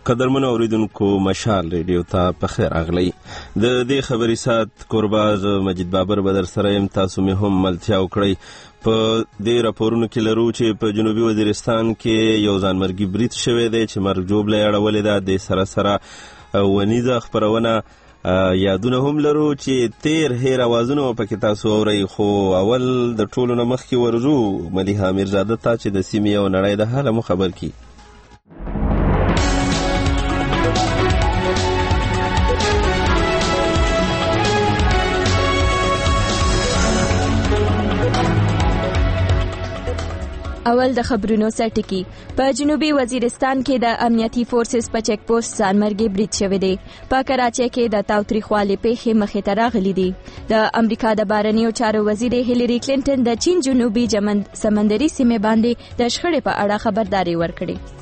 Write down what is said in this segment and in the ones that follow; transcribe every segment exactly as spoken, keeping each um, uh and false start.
قدرمنو اوریدونکو مشال ریډیو ته په خیر راغلی. د دې خبري سات کورباز مجید بابر بدر سره ام تاسو مې هم ملتیا وکړی. په دې راپورونو کې لرو چې په جنوبي وزیرستان کې یو ځانمرګي برید شوی دی چې مرګ جوړه یې اړولې ده. د سره سره ونیزه خبرونه یادونه هم لرو چې تیر هیر اوازونه پکې تاسو اورئ، خو اول د ټولو نه مخکې ورځو ملیحه میرزاده ته چې د سیمې او نړۍ د حاله مو خبر کړي. اول د خبرونو سرټکی. په جنوبي وزیرستان کې د امنیتي فورسز په چیک پوسټ ځانمرګي برید شوی دی. په کراچۍ کې د تاوتریخوالي پیښې مخې ته راغلي دي. د امریکا د بهرنیو چارو وزیر هیلری کلینټن د چین جنوبي سمندري سیمې باندې د شخړې په اړه خبرداري ورکړې.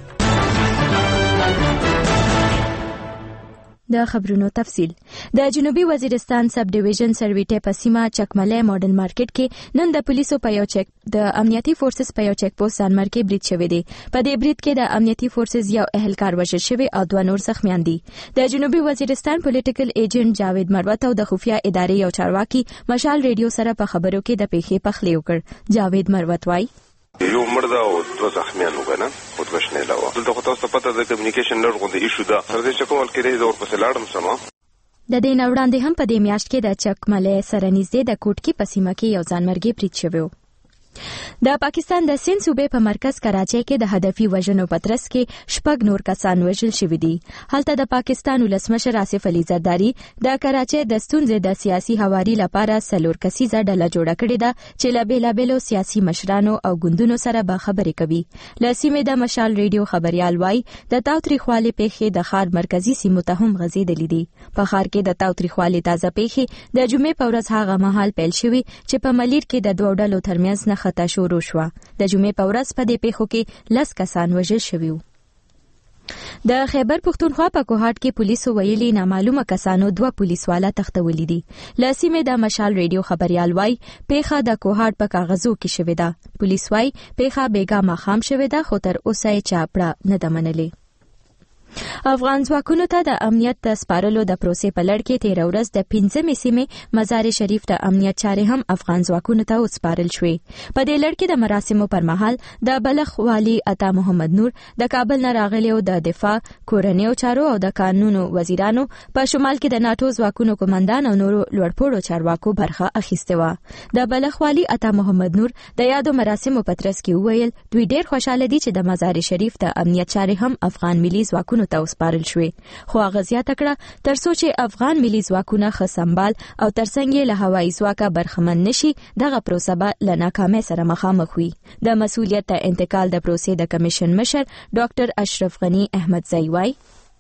د خبرونو تفصیل. د جنوبي وزیرستان سب ډیویژن سرویټه په سیمه چکملې ماډل مارکیټ کې نن د پولیسو په یو چک د امنیتي فورسز په یو چک پوسټ ځانمرګي برید شوی دی. په دې برید کې د امنیتي فورسز یو اهلکار وژل شوی او دوه نور زخمیان دي. د جنوبي وزیرستان پولیټیکل ایجنټ جاوید مروت او د خفیه ادارې یو چارواکي مشال ریډیو سره په خبرو کې د پیښې پخلی وکړ. جاوید مروت وايي یو مرده او دوه زخمیان وګنه خود وشنه لاوه دلته خو تاسو پته د کمیونیکیشن لږ غونډه ایشو ده تر دې چې کوم کې د اور په لاړم سما د دې نوړاندې هم په دې میاشت کې د چکملې سره نږدې د کوټکی په سیمه کې یو ځانمرګي برید شوی و. د پاکستان د سند صوبې په مرکز کراچۍ کې د هدفي وژنو په ترڅ کې شپږ نور کسان وژل شوي دي. هلته د پاکستان ولسمشر آصف علي زرداري د کراچۍ د ستونزې د سیاسي هواري لپاره څلور کسیزه ډله جوړه کړې ده چې له بېلابېلو سیاسي مشرانو او ګوندونو سره به خبرې کوي. له سیمې د مشال ریډیو خبريال وایي د تاوتریخوالي پیښې د ښار مرکزي سیمو ته هم غځېدلې دي. په ښار کې د تاوتریخوالي تازه پیښې د جمعې په ورځ هغه مهال پیل شوي چې په ملیر کې د دوه ډلو ترمنځ نه خطا شروع شوه. د جمعې په ورځ په دې پیښو کې لس کسان وژل شوي وو. د خیبر پښتونخوا په کوهاټ کې پولیسو ویلي نامعلومه کسانو دوه پولیسواله تختولي دي. له سیمې د مشال ریډیو خبريال وایي پیښه د کوهاټ په کاغذو کې شوې ده. پولیس وایي پیښه بیګا ماښام شوې ده، خو تر اوسه یې چا پړه نه ده منلې. افغان ځواکونو ته د امنیت د سپارلو د پروسې په لړ کې تېره ورځ د پنځمې سیمې مزار شریف د امنیت چارې هم افغان ځواکونو ته وسپارل شوې. په دې لړ کې د مراسمو پر مهال د بلخ والي عطا محمد نور، د کابل نه راغلیو د دفاع، کورنیو چارو او د قانونو وزیرانو، په شمال کې د ناتو ځواکونو قومندان او نورو لوړپوړو چارواکو برخه اخیستې وه. د بلخ والي عطا محمد نور د یادو مراسمو په ترڅ کې وویل دوی ډېر خوشاله دي چې د مزار شریف د امنیت چارې هم افغان ملي ځواکونو ته وسپارل شوې، خو هغه زیاته کړه تر څو چې افغان ملي ځواکونه ښه سمبال او ترڅنګ یې له هوایي ځواکه برخمن نشي، دغه پروسه به له ناکامۍ سره مخامخ وي. د مسؤلیت ته انتقال د پروسې د کمیشن مشر ډاکټر اشرف غني احمدزی وایي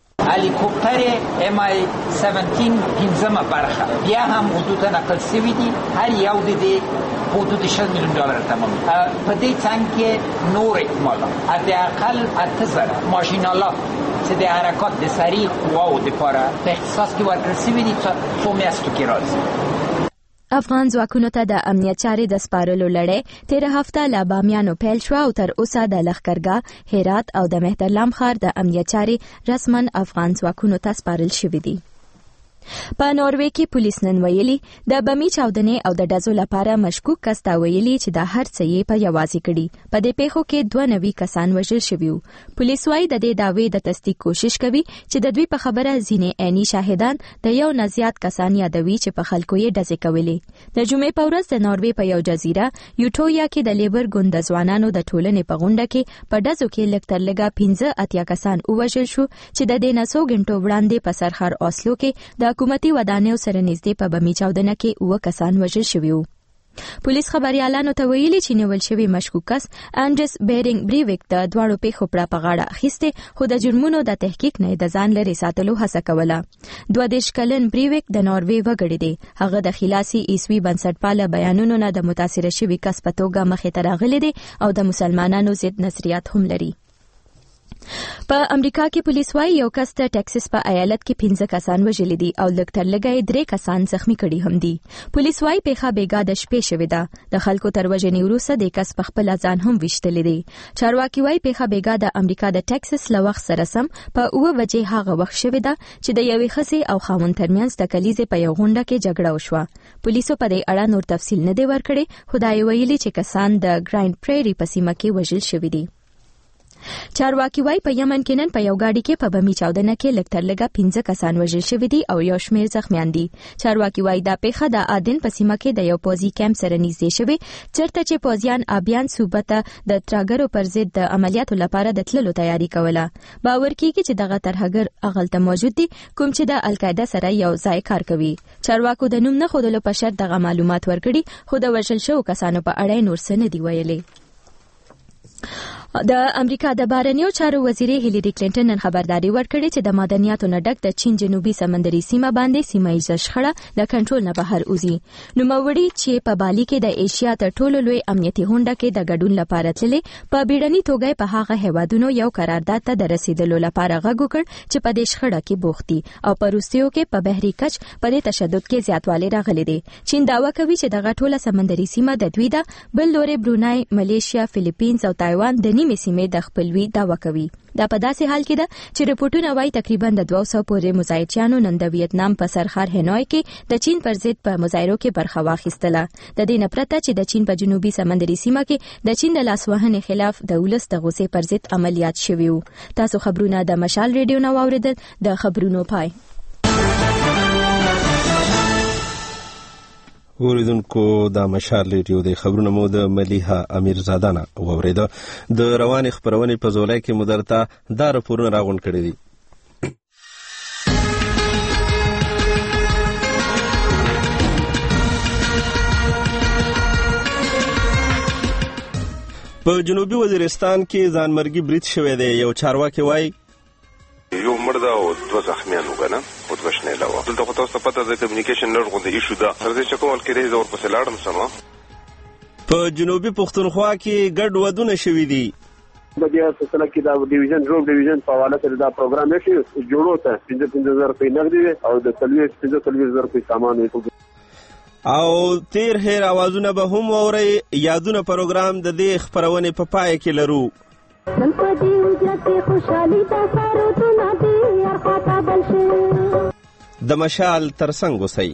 هلیکوپتر ام آی سیونټین پنځمه برخه بیا هم حدود نقل شوي دي، هر یو د دې حدود شل میلیون ډالر تمام. په دې څنګ کې نور اکمالات حداقل اته زره ماشینالات چې د حرکات د سریع قواو دپاره په اختصاص کې ورکړل شوي دي څو میاشتو کې راځي. افغان ځواکونو ته د امنیت چارې د سپارلو لړۍ تېره هفته له بامیانو پیل شوه او تر اوسه د لښکرګاه، هرات او د مهترلام ښار د امنیت چارې رسما افغان ځواکونو ته سپارل شوي دي. په ناروې کې پولیس نن ویلي د بمي چاودنې او د ډزو لپاره مشکوک کس ته ویلي چې د هر څه یې په یوازې کړي. په دې پیښو کې دوه نوي کسان وژل شوي وو. پولیس وایي د دې دعوې د تصدیق کوشش کوي چې د دوی په خبره ځینې عیني شاهدان د یو نه زیات کسان یادوي چې په خلکو یې ډزې کولې. د جمعې په ورځ د ناروې په یو جزیره یوټویا کې د لیبر ګوند د ځوانانو د ټولنې په غونډه کې په ډزو کې لږ تر لږه پنځه اتیا کسان ووژل شو چې د دې نه څو غنټو وړاندې په سرحد اوسلو کې د حکومتي ودانیو سره نږدې په بمي چاودنه کې اووه کسان وژل شوي وو. پولیس خبريالانو ته ویلي چې نیول شوی مشکوک کس انډرس بیرینګ بریویک د دواړو پیښو پر په غاړه اخیسته، خو د جرمونو د تحقیق نه د ځان لري ساتلو هڅه کوله. دوه دیش کلن بریویک د ناروې وګړی دی. هغه د خلاصي عیسوي بنسټپاله بیانونو نه د متاثر شوي کس په توګه مخې ته راغلی دی او د مسلمانانو ضد نظریات هم لري. په امریکا کې پولیس وايي یو کس د ټکساس په ایالت کې پنځه کسان وژلي دي او لږ تر لږه یې درې کسان زخمی کړي هم دي. پولیس وايي پیښه بیګا د شپې شوې ده. د خلکو تر وژنې وروسته د کس په خپل ځان هم ویشتلی دی. چارواکي وايي پیښه بیګا د امریکا د ټکساس له وخت سره سم په اوه بجې هغه وخت شوې ده چې د یوې ښځې او خاوند ترمنځ د کلیزې په یو غونډه کې جګړه وشوه. پولیسو په دې اړه نور تفصیل نه دی ورکړی، خو دا یې ویلي چې کسان د ګراینډ پریری په سیمه کې وژل شوي دي. چارواکي وايي په یمن کې نن په یو گاډي کې په بمي چاودنه کې لږ تر لږه پنځه کسان وژل شوي دي او یو شمېر زخمیان دي. چارواکي وايي دا پیښه د عدن په سیمه کې د یو پوځي کیمپ سره نږدې شوې، چېرته چې پوځیان ابیان صوبه ته د ترهګرو پر ضد د عملیاتو لپاره د تللو تیاری کوله. باور کیږي چې دغه ترهګر هغلته موجود دي کوم چې د القاعده سره یو ځای کار کوي. چارواکو د نوم نه ښودلو په شرط دغه معلومات ورکړي، خو د وژل شوو کسانو په اړه نور څه نه دي ویلي. د امریکا د بهرنیو چارو وزیرې هیلری کلینټن نن خبرداري ورکړې چې د معدنیاتو نه ډک د چین جنوبي سمندري سیمه باندې سیمه ییزه شخړه د کنټرول نه بهر وځي. نوموړي چې په بالي کې د ایشیا تر ټولو لوی امنیتي غونډه کې د ګډون لپاره تللې، په بیړني توګه په هغه هیوادونو یو قرارداد ته د رسیدلو لپاره غږ وکړ چې په دې شخړه کې بوخت دي او په روسیو کې په بحري کچ په دې تشدد کې زیاتوالی راغلی دی. چین دعوا کوي چې دغه ټوله سمندري سیمه د دوی ده، بل لوري برونای، ملیشیا، فلیپینز او تایوان د نیمې سیمې د خپلوي دعوا کوي. دا په داسې حال کې ده چې رپورټونه وايي تقریبا د دوه سوه پورې مظاهرچیانو نن د ویتنام په سرخار هنوی کې د چین پر ضد په مظاهرو کې برخه واخیستله. د دې نه پرته چې د چین په جنوبي سمندري سیمه کې د چین د لاسوهنې خلاف د ولس د غوسې پر ضد عملیات شوي وو. تاسو خبرونه د مشال ریډیو نه واوریدل. د خبرونو پای اوریدونکو د مشال ریډیو د خبرونو مو د ملیحه امیرزاده نه واوریده. د روانې خبرونې په ځولای کې مو درته دا راپورونه راغونډ کړي دي. په جنوبي وزیرستان کې ځانمرګي برید شوی دی. یو چارواکي وایي یو مړ ده او دوه زخمیان وګڼه خودکشي علاوه. دلته خو تاسو ته پته ده کمیونیکیشن لږ غونډه ایشو ده. تر دې چې کومل کې زه ورپسې لاړم سمه. په جنوبي پښتونخوا کې ګډ ودونه شوي دي. په دې سلسله کې دا ډیویژن روډ ډیویژن په حواله سره دا پروګرام نشي جوړو ته پنځه پنځه زره روپۍ نغدي او د څلوېښت پنځه څلوېښت زره روپۍ سامان وي. او تیر هیر اوازونه به هم واورئ. یادونه پروګرام د دې خپرونې په پای کې لرو. د مشال ترڅنګ اوسئ.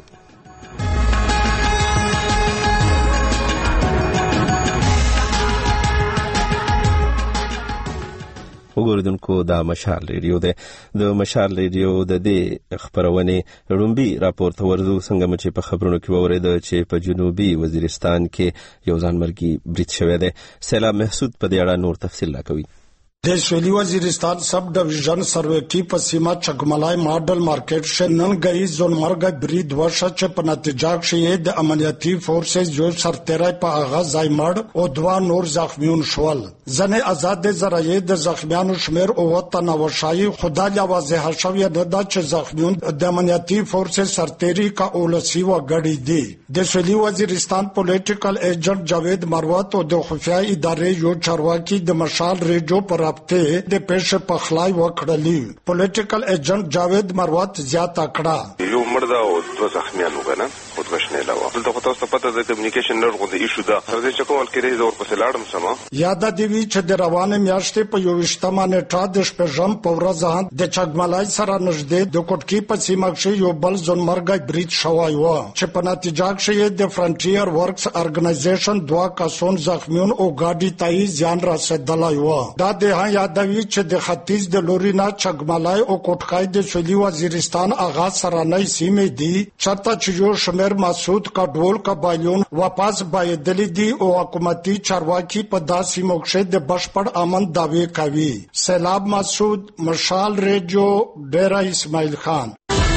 وګوریدونکو دا مشال ریډیو دی. د مشال ریډیو د دې خبرونې لومبي راپور ته ورځو څنګه چې په خبرونو کې واورېده چې په جنوبي وزیرستان کې یو ځانمرګي برید شوی دی. سیلاب محسود په دې اړه نور تفصیل راکوي. د سویلی وزیرستان سب ډویژن سرویټي په سیمه چکملای ماډل مارکیټ شه نن غي زونمرګ برید وشو چې په نتیجه کې د امنیتي فورسز یو سرتیری په آغاز ځای مړ او دوا نور زخمیون شول. ځنې آزاد ذرایع د زخمیانو شمیر او وطن وشای خدای واضح شوی نه دا چې زخمیون د امنیتي فورسز سرتیری کا اولسی و غړي دي. د سویلی وزیرستان پولیټیکل ایجنټ جاوید مروت او د خفیه ادارې یو چارواکي د مشال ریډیو پر رابطه د پېښې په خلای وکړلی. پولیټیکل ایجنټ جاوید مروت زیاته کړه یو مړ ده او دوه زخمیان وګڼه خودکشي علاوه. دلته خو تاسو ته پته ده کمیونیکیشن لږ غونډه ایشو ده. تر دې چې کومل کې زه ورپسې لاړم سمه. یاد دی چې د روانې میاشتې په یوویشتمه نیټه د شپږم په ورځ د چګملای سره نږدې د کوټکي په سیمه کې یو بل ځونمرګی برید شوی و چې په نتیجه کې د فرنټیر ورکس ارګنایزیشن دوه کسان زخمیون او ګاډي ته زیان رسیدلی و. دا د یادوي چې د ختیځ د لورینا چګملای او کوټکای د سویلی وزیرستان آغاز سرانه سیمې دي چرته چې یو شمیر مسعود کډول قبایلون واپس بایدلی دي او حکومتي چارواکي په داسې موخه د بشپړ امن داوی کوي. سیلاب مسعود، مشال ریډیو، ډیرا اسماعیل خان.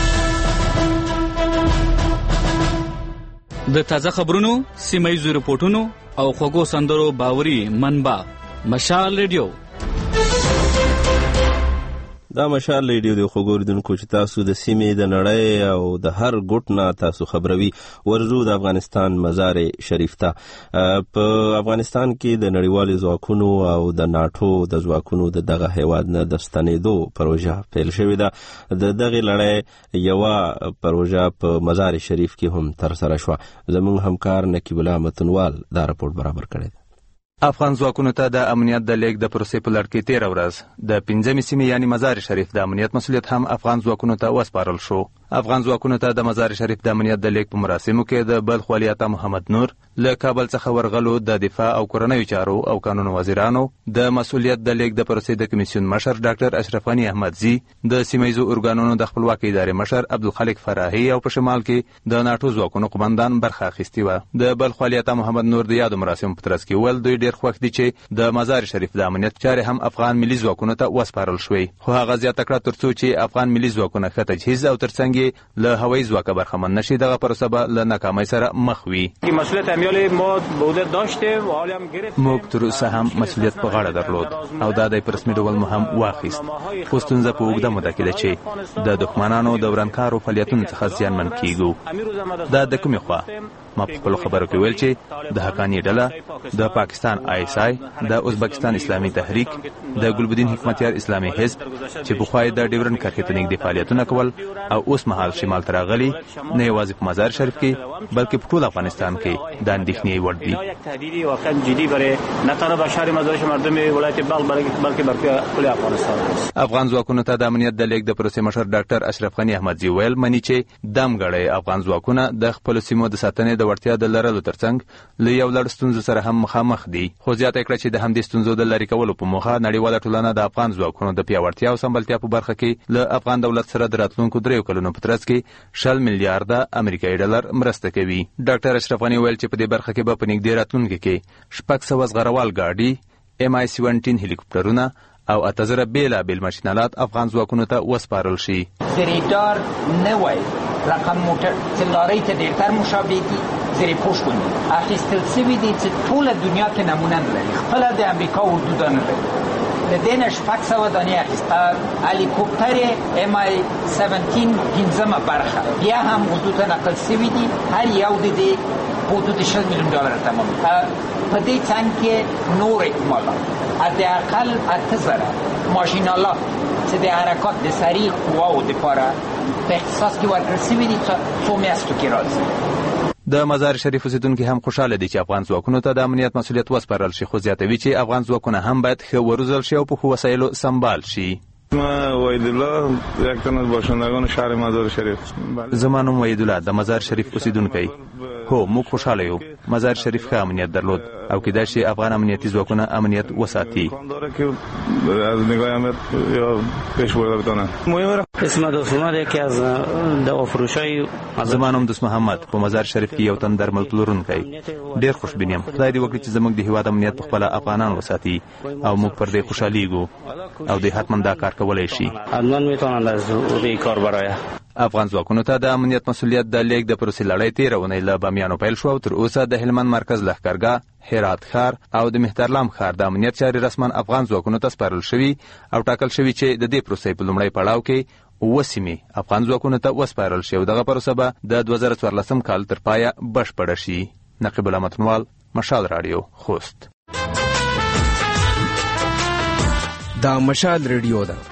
د تازه خبرونو، سیمایي رپورټونو او خوږو سندرو باوري منبع مشال ریډیو. دا مشال ریډیو د خوګوردونکو چې تاسو د سیمې د نړۍ او د هر ګوټ نه تاسو خبروي ورزو د افغانستان مزار شریف ته. په افغانستان کې د نړیوالو ځواکونو او د ناټو د ځواکونو د دغه هیواد نه د ستنېدو پروژه پیل شوې ده. د دغه لړۍ یوه پروژه په مزار شریف کې هم ترسره شوه. زموږ همکار نقیب الله متنوال دا راپورټ برابر کړی. افغان ځواکونو ته د امنیت د لیږد د پروسې په لړ کې تېره ورځ د پنځمې سیمې یعنې مزار شریف د امنیت مسؤلیت هم افغان ځواکونو ته وسپارل شو. افغان ځواکونو ته د مزار شریف د امنیت د لیږد په مراسمو کې د بلخ ولیعهد محمد نور، له کابل څخه ورغلو د دفاع او کورنیو چارو او قانون وزیرانو، د مسؤلیت د لیږد د پروسې د کمیسیون مشر ډاکټر اشرف غني احمدزي، د سیمهیزو ارګانونو د خپلواکۍ ادارې مشر عبدالخالق فراهي او په شمال کې د ناټو ځواکونو قمندان برخه اخیستې وه. د بلخ ولیعهد محمد نور د یادو مراسمو په ترڅ کې ویل دوی ډېر خوښ دي چې د مزار شریف د امنیت چارې هم افغان ملي ځواکونو ته وسپارل شوې، خو هغه زیاته کړه تر څو چې افغان ملي ځواکونه ښه تجهیز او ترڅنګ یې له هوایي ځواکه برخمن نشي، دغه پروسه به له ناکامۍ سره مخ وي. موږ تر اوسه هم مسؤلیت په غاړه درلود او دا د په رسمي ډول مو هم واخیست، خو ستونزه په اوږده موده کې ده چې د دښمنانو د ورانکارو فعالیتونو څخه زیانمن کیږو. دا د کومې خوا؟ ما په خپلو خبرو کې ویل چې د حقاني ډله، د پاکستان آی اس آی، د ازبکستان اسلامي تحریک، د ګلبدین حکمتیار اسلامي حزب چې پخوا یې د ډیورنډ کرښې ته نږدې فعالیتونه کول او اوس مهال شمال ته راغلي، نه یوازې په مزار شریف کې بلکې په ټول افغانستان کې د اندېښنې وړ دي. افغان ځواکونو ته د امنیت د لیږد د پروسې مشر ډاکټر اشرف غني احمدزي ویل مني چې دمګړی افغان ځواکونه د خپلو سیمو د ساتنې د وړتیا د لرلو ترڅنګ له یو لړ ستونزو سره هم مخامخ دي، خو زیاته کړه چې د همدې ستونزو د لرې کولو په موخه نړیواله ټولنه د افغان ځواکونو د پیاوړتیا او سمبالتیا په برخه کې له افغان دولت سره د راتلونکو دریو کلونو په ترڅ کې شل میلیارډه امریکایي ډالر مرسته کوي. ډاکټر اشرف غني ویل چې په دې برخه کې به په نږدې راتلونکي کې شپږ سوه زغروال ګاډي، ام آی سیونټین هلیکوپټرونه او اته زره بېلابېل ماشینالات افغان ځواکونو ته وسپارل شي. زریدار نوی رقم موټر چې لارۍ ته ډېرتر مشابه دي، زیرې پوش ګوندي اخیستل سوي دي چې ټوله دنیا کې نمونه نه لري، خپله د امریکا اردو دا نه لري. د دې نه شپږ سوه دانې اخیسته. هلیکوپټر ام آی سیونټین پنځمه برخه بیا هم اردو ته نقل سوي دي، هر یو د دې په حدود شل میلیون ډالر تمام. په دې څنګ کې نور اکمالات حداقل اته زره ماشینالات چې د حرکات د سریع قواو دپاره په اختصاص کې ورکړل سوي دي څو میاشتو کې راځي. د مزار شریف اوسیدونکي هم خوشاله دي چې افغان ځواکونو ته د امنیت مسؤلیت وسپارل شي، خو زیاتوي چې افغان ځواکونه هم باید ښه وروزل شي او په ښو وسایلو سمبال شي. وحید الله یک تن از باشندگان شهر مزار شریف. زما نوم وحید الله د مزار شریف اوسیدونکی. هو موږ خوشاله یو. مزار شریف ښه امنیت درلود او کېدای شي افغان امنیتي ځواکونه امنیت وساتي. از نگاه امنیت یا پیش برده بتونن. اسم دوست محمد یکی از دوا فروشای زما نوم دوست محمد په مزار شریف کې یو تن درمل پلورونکی. ډېر خوشبین یم. خدای دې وکړي چې زموږ د هېواد امنیت په خپله افغانان وساتي او موږ پر دې خوشحالیږو او دوی حتما دا کار کولی شي. حتما میتونند از دې کار برای افغان ځواکونو ته د امنیت مسؤلیت د لیږد د پروسې لړۍ تېره اونۍ له بامیانو پیل شو او تر اوسه د هلمند مرکز لښکرګاه، هرات ښار او د مهترلام ښار د امنیت چارې رسما افغان ځواکونو ته سپارل شوي او ټاکل شوي چې د دې پروسې په لومړی پړاو کې اووه سیمې افغان ځواکونو ته وسپارل شي او دغه پروسه به د دوه زره څوارلسم کال تر پایه بشپړه شي. نقیب الله متنوال، مشال راډیو، خوست. دا مشال ریډیو ده.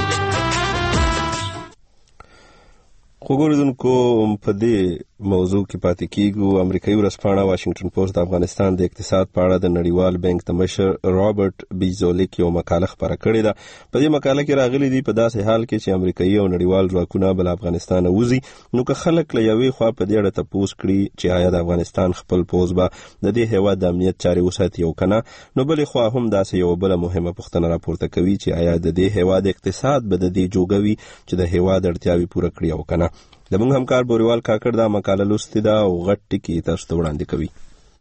خوګوردونکو په دې موضوع کې پاتې کیږو. امریکایي ورځپاڼه واشنگټن پوسټ د افغانستان د اقتصاد په اړه د نړیوال بانک د مشر رابرټ بیزولیک یو مقاله خپره کړې ده. په دې مقاله کې راغلي دي په داسې حال کې چې امریکایي او نړیوال ځواکونه بل افغانستان وځي، نو که خلک له یوې خوا په دې اړه تپوس کړي چې آیا د افغانستان خپل پوځ به د دې هېواد د امنیت چارې وساتي او که نه، نو بلې خوا هم داسې یوه بله مهمه پوښتنه راپورته کوي چې آیا د دې هېواد اقتصاد به د دې جوګوي چې د هېواد اړتیاوې پوره کړي او که نه. زموږ همکار بوریوال کاکړ دا مقاله لوستې ده او غټ ټکي تاسو ته وړاندې کوي.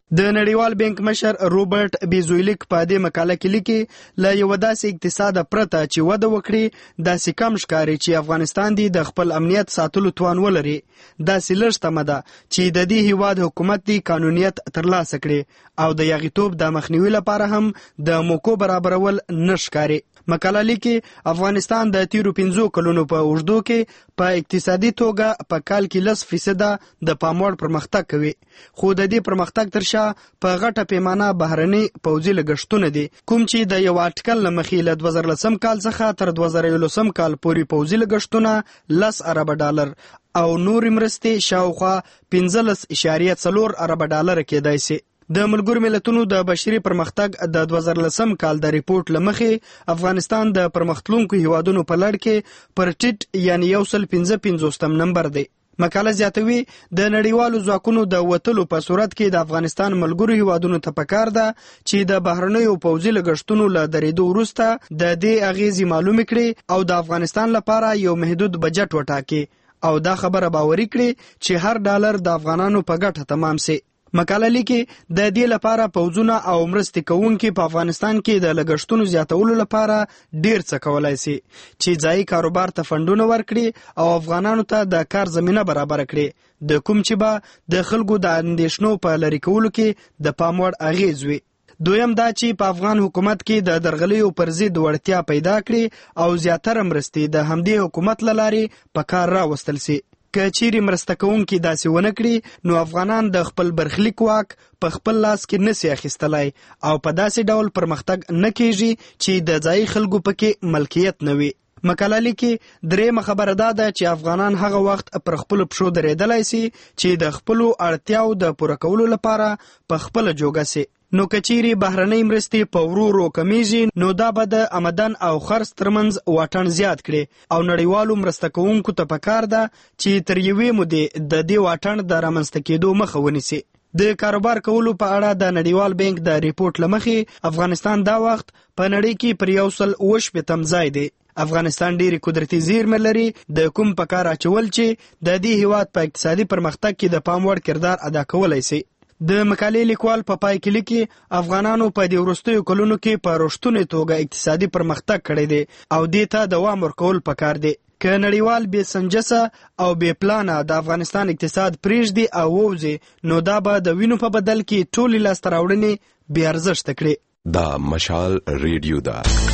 د نړیوال بانک مشر روبرټ بیزویلیک په دې مقاله کې لیکي له یو داسې اقتصاد پرته چې وده وکړي داسې کم ښکاري چې افغانستان دی د خپل امنیت ساتلو توان ولري. داسې لږ تمه ده چې د دې هیواد حکومت دی قانونیت ترلاسه کړي او د یاغیتوب د مخنیوي لپاره هم د موکو برابرول نه ښکاري. مقاله لیکي افغانستان د تیرو پنځو کلونو په اوږدو کې په اقتصادي توګه په کال کې لس فیصده د پاموړ پرمختګ کوي، خو د دې پرمختګ تر شا په غټه پیمانه بهرني پوځي لګښتونه دي کوم چې د یو اټکل له مخې له دوه زره لسم کال څخه تر دوه زره یولسم کال پورې پوځي لګښتونه لس اربه ډالر او نورې مرستې شاوخوا پنځلس اعشاریه څلور اربه ډالر کېدای شي. د ملګرو ملتونو د بشري پرمختګ د دوه زره لسم کال د ریپورت له مخې افغانستان د پرمختلونکو هیوادونو په لړ کې پر ټیټ یعنی یو سل پنځه پنځوستم نمبر دی. مقاله زیاتوي د نړیوالو ځواکونو د وتلو په صورت کې د افغانستان ملګرو هیوادونو ته پکار ده چې د بهرنیو پوځي لګښتونو له درېدو وروسته د دې اغیزې معلومې کړي او د افغانستان لپاره یو محدود بجټ وټاکي او دا خبره باوري کړي چې هر ډالر د افغانانو په ګټه تمام سي. مقاله لیکي د دې لپاره پوځونه او مرستې کوونکي په افغانستان کې د لګښتونو زیاتولو لپاره ډیر څه کولای شي چې ځایي کاروبار ته فنډونه ورکړي او افغانانو ته د کار زمینه برابر کړي د کوم چې به د خلکو د اندېښنو په لرې کولو کې د پام وړ اغیز وي. دویم دا چې په افغان حکومت کې د درغلیو پر ضد وړتیا پیدا کړي او زیاتره مرستې د همدې حکومت له لارې په کار راوستل شي. که چیرې مرسته کوونکي داسې ونه کړي نو افغانان د خپل برخلیک واک په خپل لاس کې نشي اخیستلای او په داسې ډول پرمختګ نه کیږي چې د ځایي خلکو پکې ملکیت نه وي. مقاله لیکي درېیمه خبره دا ده چې افغانان هغه وخت پر خپلو پښو درېدلی سي چې د خپلو اړتیاو د پوره کولو لپاره په خپله جوګه سي. نو کچيري بهرنۍ مرستې په ورو ورو کمیږي نو دا به د آمدن او خرڅ ترمنځ واټن زیات کړي او نړیوالو مرسته کوونکو ته پکار ده چې تر یوې مودې د دې واټن د رامنځته کېدو مخه ونیسي. د کاروبار کولو په اړه د نړیوال بانک د ریپورت له مخې افغانستان دا وخت په نړۍ کې پر یو سل اووه شپېتم ځای دی. افغانستان ډېری قدرتي زیرمې لري د کوم په کار اچول چې د دې هیواد په اقتصادي پرمختګ کې د پام وړ کردار ادا کولی شي. د مقالې لیکوال په پای کې لیکي افغانانو په دې وروستیو کلونو کې په رښتونې توګه اقتصادي پرمختګ کړی دی او دې ته دوام ورکول پکار دی. که نړیوال بې سنجسه او بې پلانه د افغانستان اقتصاد پرېږدي او ووځي نو دا به د وینو په بدل کې ټولې لاسته راوړنې بې ارزښته کړي. دا مشال ریډیو ده.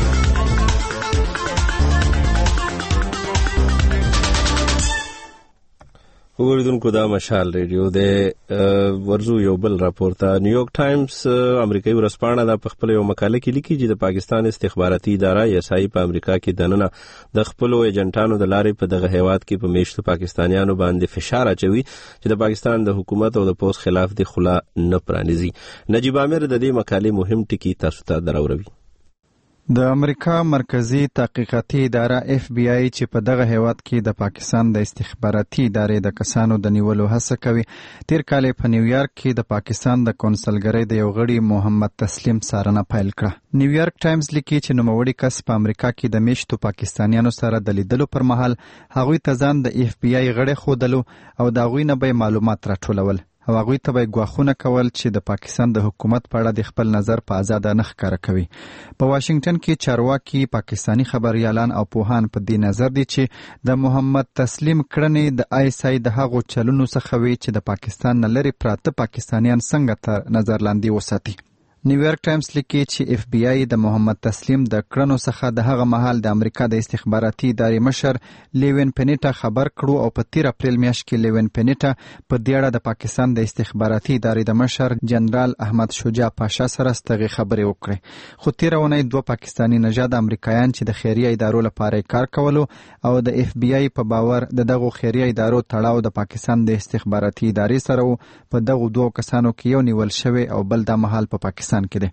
وګوریدونکو دا مشال ریډیو د ورزو یو بل راپورته نیویارک ټایمز امریکایي ورځپاڼه دا په خپل یو مقاله کې لیکي چې د پاکستان استخباراتي اداره ایس آی په امریکا کې دننه د خپل ایجنټانو د لارې په دغه هیواد کې په میشتو پاکستانیانو باندې فشار اچوي چې د پاکستان د حکومت او د پوز خلاف د خلا نه پرانیزي. نجیب عامر د دې مقالې مهم ټکی تاسو ته دراوروي. د امریکا مرکزی تحقیقاتي اداره اف بی آی چې په دغه هیواد کې د پاکستان د استخباراتي ادارې د کسانو د نیولو هڅه کوي تیر کال په نیویارک کې د پاکستان د کونسلګرۍ د یو غړي محمد تسلیم څارنه پیل کړه. نیویارک ټایمز لیکي چې نوموړي کس په امریکا کې د میشتو پاکستانیانو سره د لیدلو پر مهال هغوی ته ځان د اف بی آی غړی ښودلو او د هغوی نه به معلومات راټولول او هغوی ته به ګواښونه کول چې د پاکستان د حکومت په اړه د خپل نظر په ازاده نه ښکاره کوي. په واشنگټن کې چارواکي پاکستانی خبريالان او پوهان په دې نظر دي چې د محمد تسلیم کړنې د آی اس آی د هغو چلونو څخه وي چې د پاکستان نه لرې پراته پاکستانیان څنګه تر نظر لاندې وساتي. نیویارک ټایمز لیکي چې اف بی آی د محمد تسلیم د کړنو څخه د هغه مهال د امریکا د استخباراتي ادارې مشر لیوین پینیټا خبر کړو او په تیر اپریل میاشت کې لیوین پینیټا په دې اړه د پاکستان د استخباراتي ادارې د مشر جنرال احمد شجاع پاشا سره ستغې خبرې وکړې. خو تیر اونۍ دوه پاکستانی نژاد امریکایان چې د خیریه ادارو لپاره کار کولو او د اف بی آی په باور د دغو خیریه ادارو تړاو د پاکستان د استخباراتي ادارې سره په دغو دوه کسانو کې یو نیول شوی او بل د مهال په پاکستان کې دی.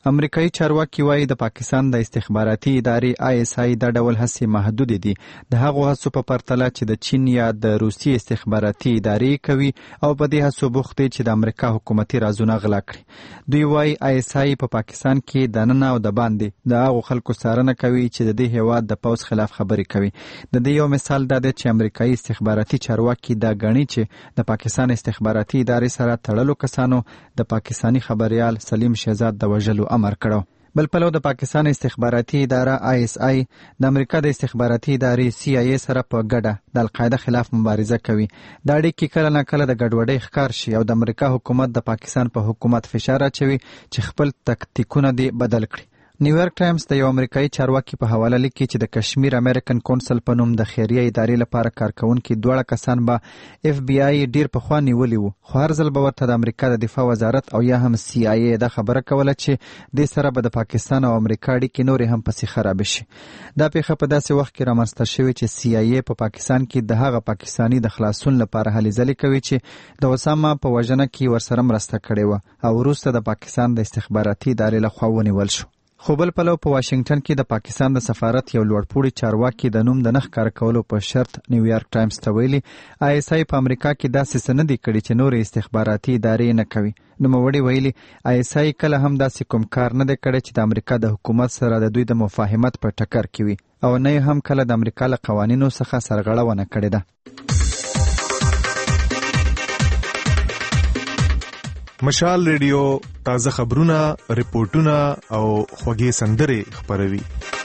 امریکایي چارواکي وایي د پاکستان د استخباراتي ادارې آی اس آی دا ډول هڅې محدود دي د هغو هڅو په پرتله چې د چین یا د روسي استخباراتي ادارې کوي او په دې هڅو بوخت دي چې د امریکا حکومتي رازونه غلا کړي. دوی وایي آی اس آی په پاکستان کې د ننه او د باندې د هغو خلکو څارنه کوي چې د دې هیواد د پوځ خلاف خبرې کوي. د دې یو مثال دا دی چې امریکایي استخباراتي چارواکي دا ګڼي چې د پاکستان استخباراتي ادارې سره تړلو کسانو د پاکستاني خبريال سلیم شهزاد د وژلو امر کړو. بل پلو د پاکستان استخباراتي اداره آی اس آی د امریکا د استخباراتي ادارې سی آی ای سره په ګډه د القاعده خلاف مبارزه کوي. دا اړیکې کله نه کله د ګډوډۍ ښکار شي او د امریکا حکومت د پاکستان په حکومت فشار اچوي چې خپل تکتیکونه دې بدل کړي. نیویارک ټایمز د یو امریکایي چارواکي په حواله لیکي چې د کشمیر امریکن کونسل په نوم د خیریه ادارې لپاره کارکونکي دواړه کسان به اف بی آی ډیر پخوا نیولي وو، خو هر ځل به ورته د امریکا د دفاع وزارت او یا هم سی آی ای دا خبره کوله چې دې سره به د پاکستان او امریکا اړیکې نورې هم پسې خراب شي. دا پیښه په داسې وخت کې رامنځته شوې چې سی آی ای په پاکستان کې د هغه پاکستاني د خلاصون لپاره هلې ځلې کوي چې د اسامه په وژنه کې ورسره مرسته کړې وه او وروسته د پاکستان د استخباراتي ادارې لخوا ونیول شو. خو بل پلو په واشنگټن کې د پاکستان د سفارت یو لوړپوړي چارواکي د نوم د نه ښکاره کولو په شرط نیویارک ټایمز ته ویلي آی اس آی په امریکا کې داسې څه نه دي کړي چې نورې استخباراتي ادارې نه کوي. نوموړي ویلي آی اس آی کله هم داسې کوم کار نه دی کړی چې د امریکا د حکومت سره د دوی د مفاهمت په ټکر کې وي او نه هم کله د امریکا له قوانینو څخه سرغړونه کړې ده. مشال ریډیو تازه خبرونه، ریپورتونه او خوږې سندرې خپروي.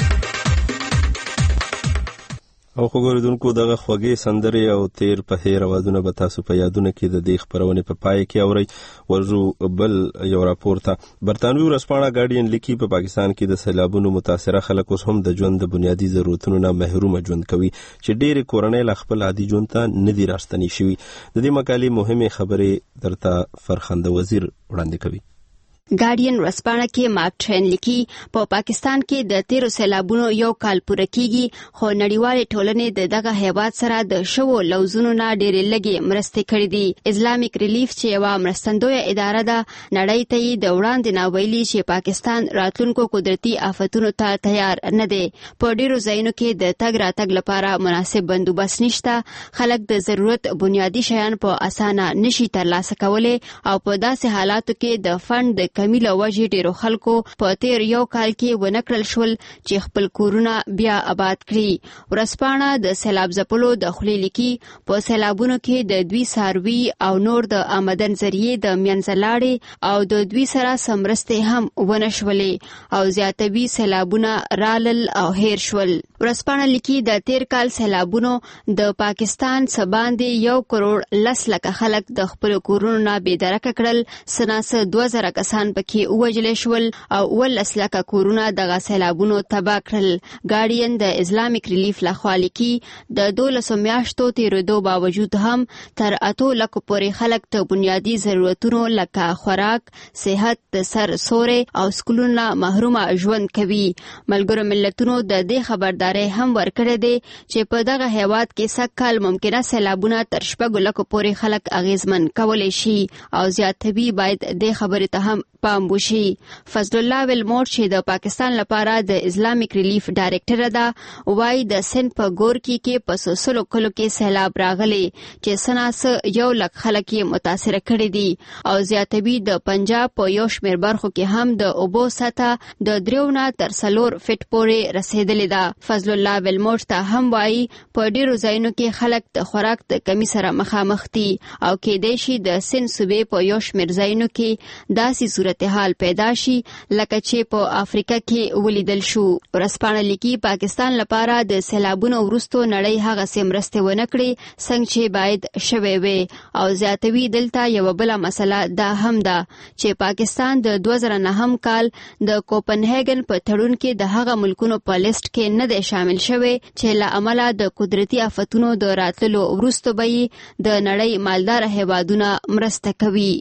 او خوګوردونکو دغه خوږې سندرې او تیر په هیر اوازونه به تاسو په یادونه کې د دې خبرونې په پای کې اورئ. ورځو بل یو راپور ته برطانوي ورځپاڼه ګارډین لیکي په پاکستان کې د سیلابونو متاثره خلک اوس هم د ژوند د بنیادي ضرورتونو نه محروم ژوند کوي چې ډېرې کورنۍ له خپل عادي ژوند ته نه دي راستنې شوي. د دې مقالې مهمې خبرې درته فرخنده وزیر وړاندې کوي. ګارډین ورځپاڼه کې مارک ټرین لیکي په پاکستان کې د تیرو سیلابونو یو کال پوره کیږي خو نړیوالې ټولنې د دغه هیواد سره د شوو لوزونو نه ډېرې لږې مرستې کړې دي. اسلامیک ریلیف چې یوه مرستندویه اداره ده نړۍ ته یې د وړاندې نه ویلي چې پاکستان راتلونکو قدرتي آفتونو ته تیار نه دی. په ډېرو ځایونو کې د تګ راتګ لپاره مناسب بندوبست نشته. خلک د ضرورت بنیادي شیان په اسانه نشي ترلاسه کولی او په داسې حالاتو کې د فند د کمی له وجې ډېرو خلکو په تیر یو کال کې ونه کړل شول چې خپل کورونه بیا آباد کړي. ورځپاڼه د سیلاب ځپلو د خولې لیکي په سیلابونو کې د دوی څاروي او نور د آمدن ذریعې د منځلاړې او د دوی سره سمرستې هم ونه شولې او زیاتوي سیلابونه رالل او هیر شول. ورځپاڼه لیکي د تیر کال سیلابونو د پاکستان څخه باندې یو کروڑ لس لکه خلک د خپل کورونو نه بېدرکه کړل. سناسه دوه زره کسان پکې ووژل شول او ولس لکه کورونه دغه سیلابونو تباه کړل. ګارډین د اسلامیک ریلیف لخوا لیکي د دولسو میاشتو تېرېدو باوجود هم تر اتو لکو پورې خلک د بنیادي ضرورتونو لکه خوراک، صحت، د سر سورې او سکولونه محرومه ژوند کوي. ملګرو ملتونو د دې خبرداري هم ورکړې ده چې په دغه هیواد کې سږکال ممکنه سیلابونه تر شپږو لکو پورې خلک اغیزمن کولی شي او زیاتوي باید دې خبرې ته هم پام وشي. فضل الله ویلمور چې د پاکستان لپاره د اسلامیک ریلیف ډایرکټر ده وایي د سند په ګورکي کې په سلو کلو کې سیلاب راغلی چې سناسه یو لک خلک یې متاثره کړي دي او زیاتوي د پنجاب په یو شمېر برخو کې هم د اوبو سطح د دریو نه تر څلور فټ پورې رسېدلې ده. فضل الله ویلمور ته هم وایي په ډېرو ځایونو کې خلک د خوراک د کمی سره مخامخ دي او کېدای شي د سند صوبې په یو شمېر ځایونو کې داسې صورتحال پیدا شي لکه چې په افریقا کې ولیدل شو. ورځپاڼه لیکي پاکستان لپاره د سیلابونو وروسته نړۍ هغه سم مرستې ونه کړې څنګه چې باید شوې وي او زیاتوي. دلته یو بله مسله دا هم ده چې پاکستان د دوه زره نهم کال د کوپنهاګن په تړون کې د هغه ملکونو په لیست کې نه دی شامل شوی چې له امله د قدرتي آفتونو د راتللو وروسته به یې د نړۍ مالدار هیوادونه مرسته کوي.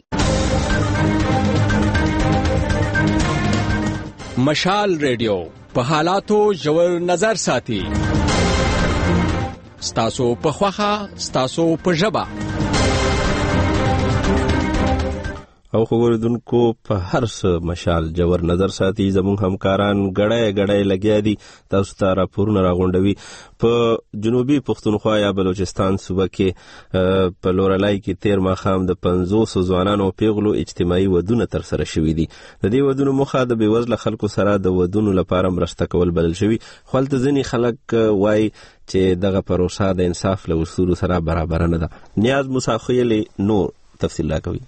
مشال ریډیو په حالاتو ژور نظر ساتي. ستاسو په خوخه، ستاسو په ژبه. او خبردونکو په هر څه مشال جوور نظر ساتي. زموږ همکاران غړای غړای لګیا دي تاسو ته راپورونه راغونډوي. په جنوبي پښتونخوا یا بلوچستان صوبه کې په لورلای کې تیر ماښام د پنځوس ځوانانو پیغلو اجتماعي ودونه تر سره شوي دي. د دې ودونو موخه د بېوزله خلکو سره د ودونو لپاره مرسته کول بلل شوي. خو هلته ځینې خلک وایي چې دغه پروسه د انصاف له اصولو سره برابره نه ده. نیاز موسی خیلی نور تفصیل راکوي.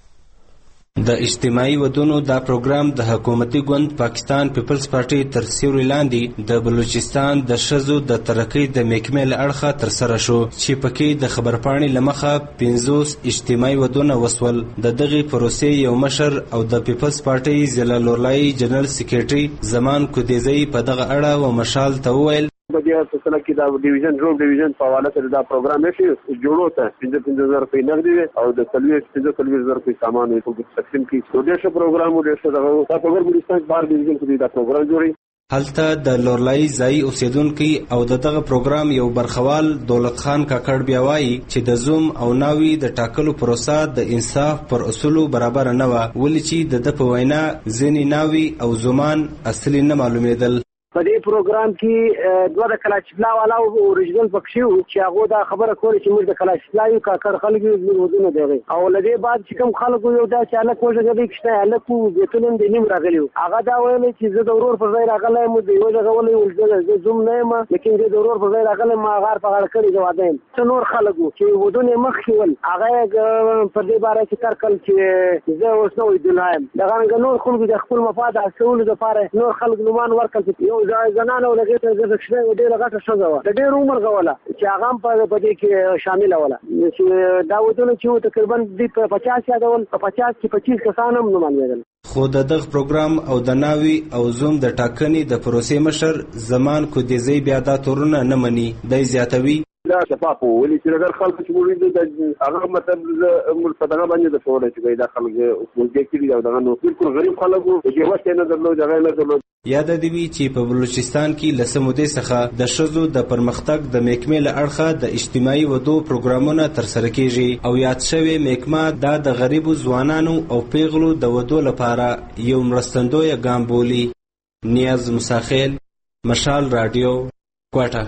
د اجتماعي ودونو دا پروګرام د حکومتي ګوند پاکستان پیپلز پارټي تر سیوري لاندې د بلوچستان د ښځو د ترقۍ د محکمې له اړخه ترسره شو چې پکې د خبرپاڼې له مخه پنځوس اجتماعي ودونه وسول. د دغې پروسې یو مشر او د پیپلز پارټي ضلع لورلایي جنرال سیکریټري زمان کودیزی په دغه اړه و مشال ته وویل په دې سلسله کې دا ډیویژن روډ ډیویژن په حواله سره دا پروګرام یې جوړو ته پنځه پنځه زره روپۍ نغدي او د څلوېښت پنځه څلوېښت زره روپۍ سامان یې په تقسیم کړي. نو ډېر ښه پروګرام و، ډېر ښه دغه دا په بلوچستان بار ډیویژن کې دا پروګرام جوړوي. هلته د لورلایي ځایي اوسیدونکي او د دغه پروګرام یو برخوال دولت خان کاکړ بیا وایي چې د زوم او ناوي د ټاکلو پروسه د انصاف پر اصولو برابر نه وه، ولې چې د ده په وینا ځینې ناوي او زومان اصلي نه معلومېدل. په دې پروګرام کې دوه د کلاشپلا والا او اوریجنل پکښې وو چې هغه دا خبره کوله چې موږ د کلاشپلا یو کاکړ خلک یو موږ ودونه دی او لدې بعد چې کوم خلک یو دا چې الک وژه دی کښته الک بیتون د نیم راغلی هغه دا ویل چې زه د ورور په ځای راغلی مو دی وژه غولې ول زه زوم نه یم لیکن د ورور په ځای راغلی ما غار په غار کړی دا واده څو نور خلک چې ودونه مخکې ول هغه په دې باره کې کار کول چې زه اوس نو ودلایم دا څنګه نور خلک د خپل مفاد حاصلولو لپاره نور خلک نومان ورکړي یو زنانه ولګي ته د ښځې ډېره غټه ښځه وه د ډېر عمر غوله چې هغه هم په دې کې شامله وله چې دا ودونه چې وو تقریبا دوی په پچاس یادول په پچاس کې پچیس کسان هم نومانېدل. خو د دغه پروګرام او د ناوي او زوم د ټاکنې د پروسې مشر زمان کودیزی بیا دا تورونه نه مني. دی زیاتوي دا شفاف ولې چې اگر خلک چې موږ د هغه مطلب موږ په دغه باندې د ټول چې دا خلک موږ کې دي دا نو بالکل غریب خلک چې وخت نه درلود دغه نه درلود. یاد دی وی چې په بلوچستان کې لسمودې څخه د ښځو د پرمختګ د محکمې له اړخه د اجتماعي ودو پروګرامونه ترسره کیږي او یاد شوی محکمه دا د غریبو ځوانانو او پیغلو د ودو لپاره یو مرستندوی ګام بولي. نیاز مساخیل، مشال رادیو، کوټه.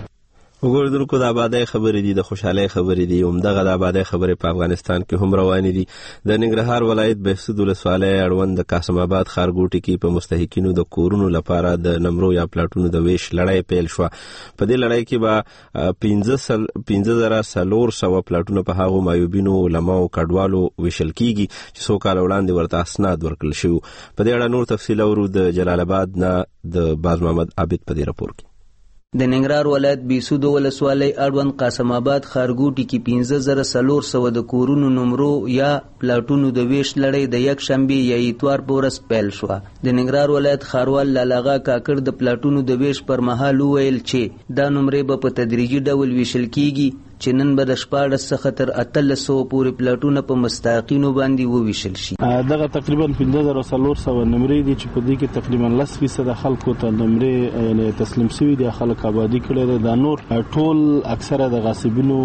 وګورئ د آبادۍ خبرې دي، د خوشحالۍ خبرې دي، همدغه د آبادۍ خبرې په افغانستان کې هم روانې دي. د ننګرهار ولایت بهسود ولسوالۍ اړوند د قاسم آباد ښارګوټي کې په مستحقینو د کورونو لپاره د نمرو یا پلاټونو د ویش لړۍ پیل شوه. په دې لړۍ کې به پنځه زره څلور سوه پلاټونه په هغو معیوبینو علماو کډوالو ویشل کیږي چې څو کاله وړاندې ورته اسناد ورکړل شوي. په دې اړه نور تفصیل اورو د جلال آباد نه د باز محمد عابد په دې راپور کې. د ننګرهار ولایت بهسود ولسوالۍ اړوند قاسم آباد ښارګوټي کې پنځه زره څلور سوه د کورونو نمرو یا پلاټونو د ویش لړۍ د یک شنبې یا اتوار په ورځ پیل شوه. د ننګرهار ولایت ښاروال لالاغا کاکړ د پلاټونو د ویش پر مهال وویل چې دا نمرې به په تدریجي ډول ویشل کیږي چې نن به د شپاړس څخه تر اتلس سوه پورې پلاټونه په مستحقینو باندې وویشل شي. دغه تقریبا پنځه زره څلور سوه نمرې دي چې په دې کې تقریبا لس فیصده خلکو ته نمرې یعنې تسلیم شوي دي، خلک آبادي کړی ده. دا نور ټول اکثره د غاصبینو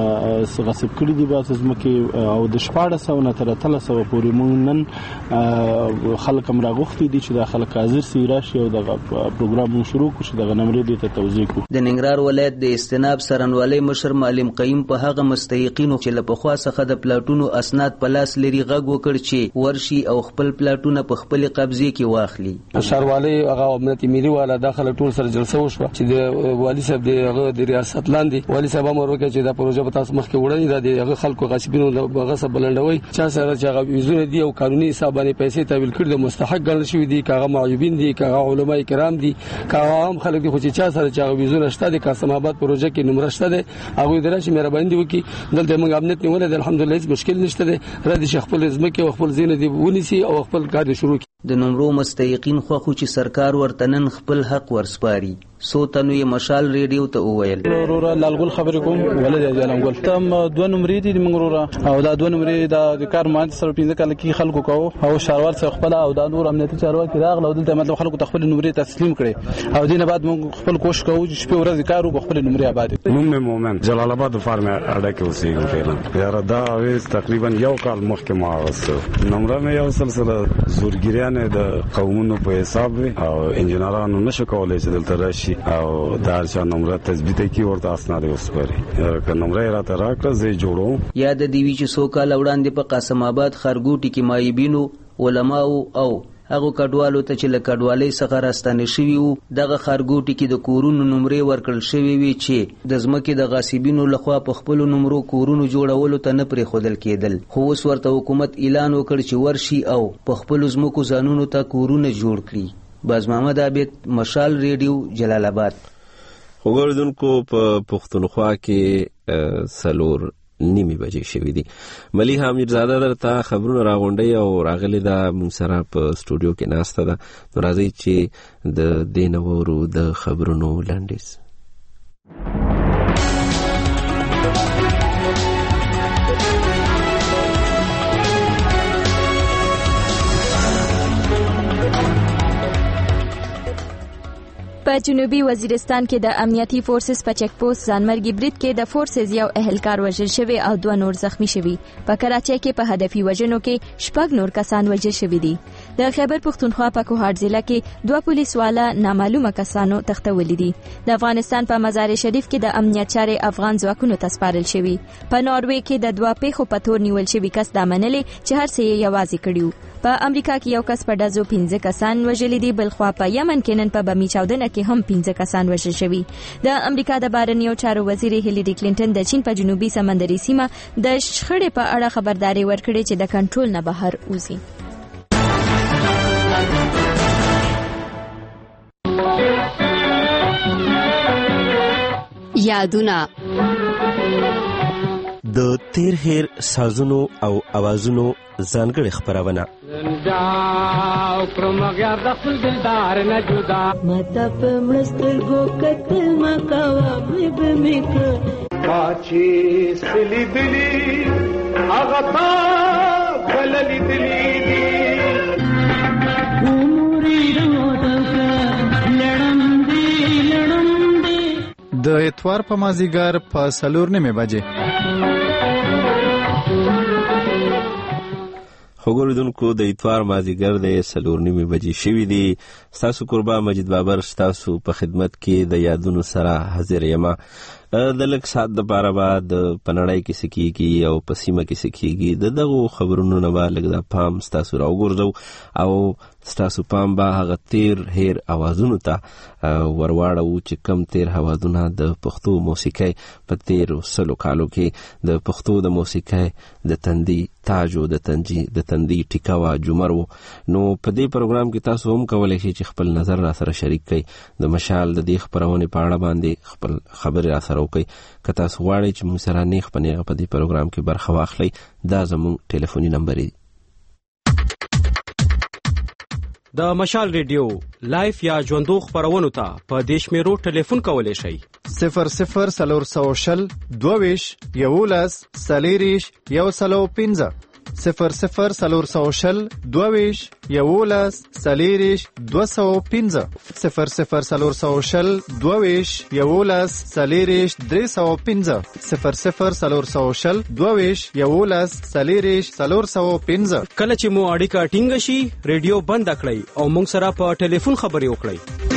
غصب کړي دي بعض ځمکې او د شپاړس سوه نه تر اتلس سوه پورې موږ نن خلک هم راغوښتي دي چې دا خلک حاضر سي راشي او دغه پروګرام موږ شروع کړو چې دغه نمرې دې ته توزیع کړو. د ننګرهار ولایت د استناب څارنوالۍ مشر معلم قیم په هغه مستحقینو چې له پخوا څخه د پلاټونو اسناد په لاس لري غږ وکړ چې ورشي او خپل پلاټونه په خپلې قبضې کې واخلي. ښاروالۍ هغه امنیتي ملي والا دا خلک ټول سره جلسه وشوه چې د والي صاحب د هغه د ریاست لاندې والي صاحب امر وکړ چې دا پروژه به تاسو مخکې وړئ، دا د هغه خلکو غاصبینو غصب بلندوي چا سره چې هغه ویزونه دي او قانوني حساب باندې پیسې تحویل کړي د مستحق ګڼل شوي دي، که هغه معیوبین دي، که هغه علما کرام دي، که هغه هم خلک دي خو چې چا سره چې هغه ویزونه شته د قاسم آباد پروژه کې نمره شته دی هغوی د راشي مهرباني وکړي. دلته موږ امنیت نیولی دی، الحمدلله هېڅ مشکل نشته دی، را دي چې خپل ځمکې او خپل ځایونه دې ونیسي او خپل کار دې شروع کړي. د نمرو مستحقین خوښ وو چې سرکار ورته نن خپل حق ورسپاري. سو تنو یې مشال ریډیو ته وویل ورورا لالګل خبرې کوم ولې د جلم ګل تم دوه نمرې دي موږ ورورا او دا دوه نمرې د کار ماده سره پینځه کال کې خلکو کوو او شاروار څخه خپل او دا نور امنیتي چارواکي راغله او دلته مطلب خلکو خپل نمرې تسلیم کړي او دینه بعد موږ خپل کوشش کوو چې شپه ورځ کار وکړو خپل نمرې آباد کړو. نوم مومن جلال آباد فارم اډه کې اوسېږم پیران یاره دا اوس تقریبا یو کال مخکې ما واغسته نمره مې یو سلسله زورګریانه د قومونو په حساب او انجنیرانو نشو کولای چې دلته راشي او دا چې نمره تثبیت کی ورته اسناد وسپاري که نمره راته راکړه زه جوړوم. یاد دی وی چې سو کال وړاندې په قاسم آباد خرګوټي کې مایبینو علماو او هغه کډوالو ته چې له کډوالۍ څخه راستانه شوي وو دغه خرګوټي کې د کورونو نمرې ورکړل شوي وي چې د ځمکې د غاصبینو لخوا په خپل نمرو کورونو جوړولو ته نه پرې خودل کېدل خو اوس ورته حکومت اعلان وکړ چې ورشي او په خپل ځمکو ځانونو ته کورونه جوړ کړي. باز محمد عابد مشال ریډیو جلال آباد. وګوردونکو په پښتونخوا کې سلور نیمه بجې شوې دي. ملیحه امیرزاده درته خبرونه راغونډي او راغلي دا مونږ سره په سټوډیو کې ناسته ده. نو راځي چې د دې نورو د خبرونو لنډیز. په جنوبي وزیرستان کې د امنیتي فورسز په چک پوسټ ځانمرګي برید کې د فورسز یو اهلکار وژل شوی او دوه نور زخمی شوي. په کراچۍ کې په هدفي وژنو کې شپږ نور کسان وژل شوي دي. د خیبر پښتونخوا په کوهاټ ضلع کې دوه پولیس والا نامعلومه کسانو تښتولي دي. د افغانستان په مزار شریف کې د امنیت چارې افغان ځواکونو ته سپارل شوي. په ناروې کې د دوه پیښو په تور نیول شوي کس دا منلې چې هر څه یې یوازې کړیو. په امریکا کې یو کس په ډزو پنځه کسان وژلي دي. بلخوا په یمن کې نن په بمی چاودنه کې هم پنځه کسان وژل شوي. د امریکا د بهرنیو چارو وزیر هیلری کلینټن د چین په جنوبي سمندري سیمه د شخړې په اړه خبرداري ورکړې چې د کنټرول نه بهر وځي. یادونه د تیر هیر سازونو او اوازونو ځانګړې خبرونه جاو پرمغیار د خپل دلدار نه جدا مته په مستر گو کتل ما کاوا مې به میک پاچی سلی دلی هغه تا بللی دلی دی عمرې روته لړم دی لړم دی. د اتوار په مازیګر په سلور نیمه بجې خوګوردونکو د اتوار مازیګر د سلور نیمه بجې شوي دي. ستاسو قربا مجید بابر ستاسو په خدمت کې د یادونو سره حاضر یم. د لږ ساعت دپاره به د په نړۍ کې څه کېږي او په سیمه کې څه کېږي د دغو خبرونو نه به لږ د پام ستاسو راوګرځو او ستاسو پام به هغه تیر هیر اوازونو ته ورواړو چې کم تیر اوازونه د پښتو موسیقۍ په تیرو سلو کالو کې د پښتو د موسیقۍ د تندي تاج او د تنجي د تندي ټیکاوه جمر وو. نو په دې پروګرام کې تاسو هم کولی شئ چې خپل نظر را سره شریک کړئ د مشال د دې خپرونې په اړه باندې خپل خبرې را سره وکړئ. که تاسو غواړئ چې موږ سره نیغ په نیغه په دې پروګرام کې برخه واخلئ دا زموږ ټلیفوني نمبر دی. د مشال ریډیو لایف یا ژوندو خبرونو ته په دې شمیرو ټلیفون کولی شئ صفر صفر څلور سوه شل دوه ویشت یولس څلېرویشت یو سلو پنځه صفر صفر څلور سوه شل دوه ویشت یولس څلېرویشت دوه سوه پنځه صفر صفر څلور سوه شل دوه ویشت یولس څلېرویشت درې سوه پنځه صفر صفر څلور سوه شل دوه ویشت یولس څلېرویشت څلور سوه پنځه. کله چې مو اړیکه ټینګه شي ریډیو بند کړئ او موږ سره په ټلیفون خبرې وکړئ.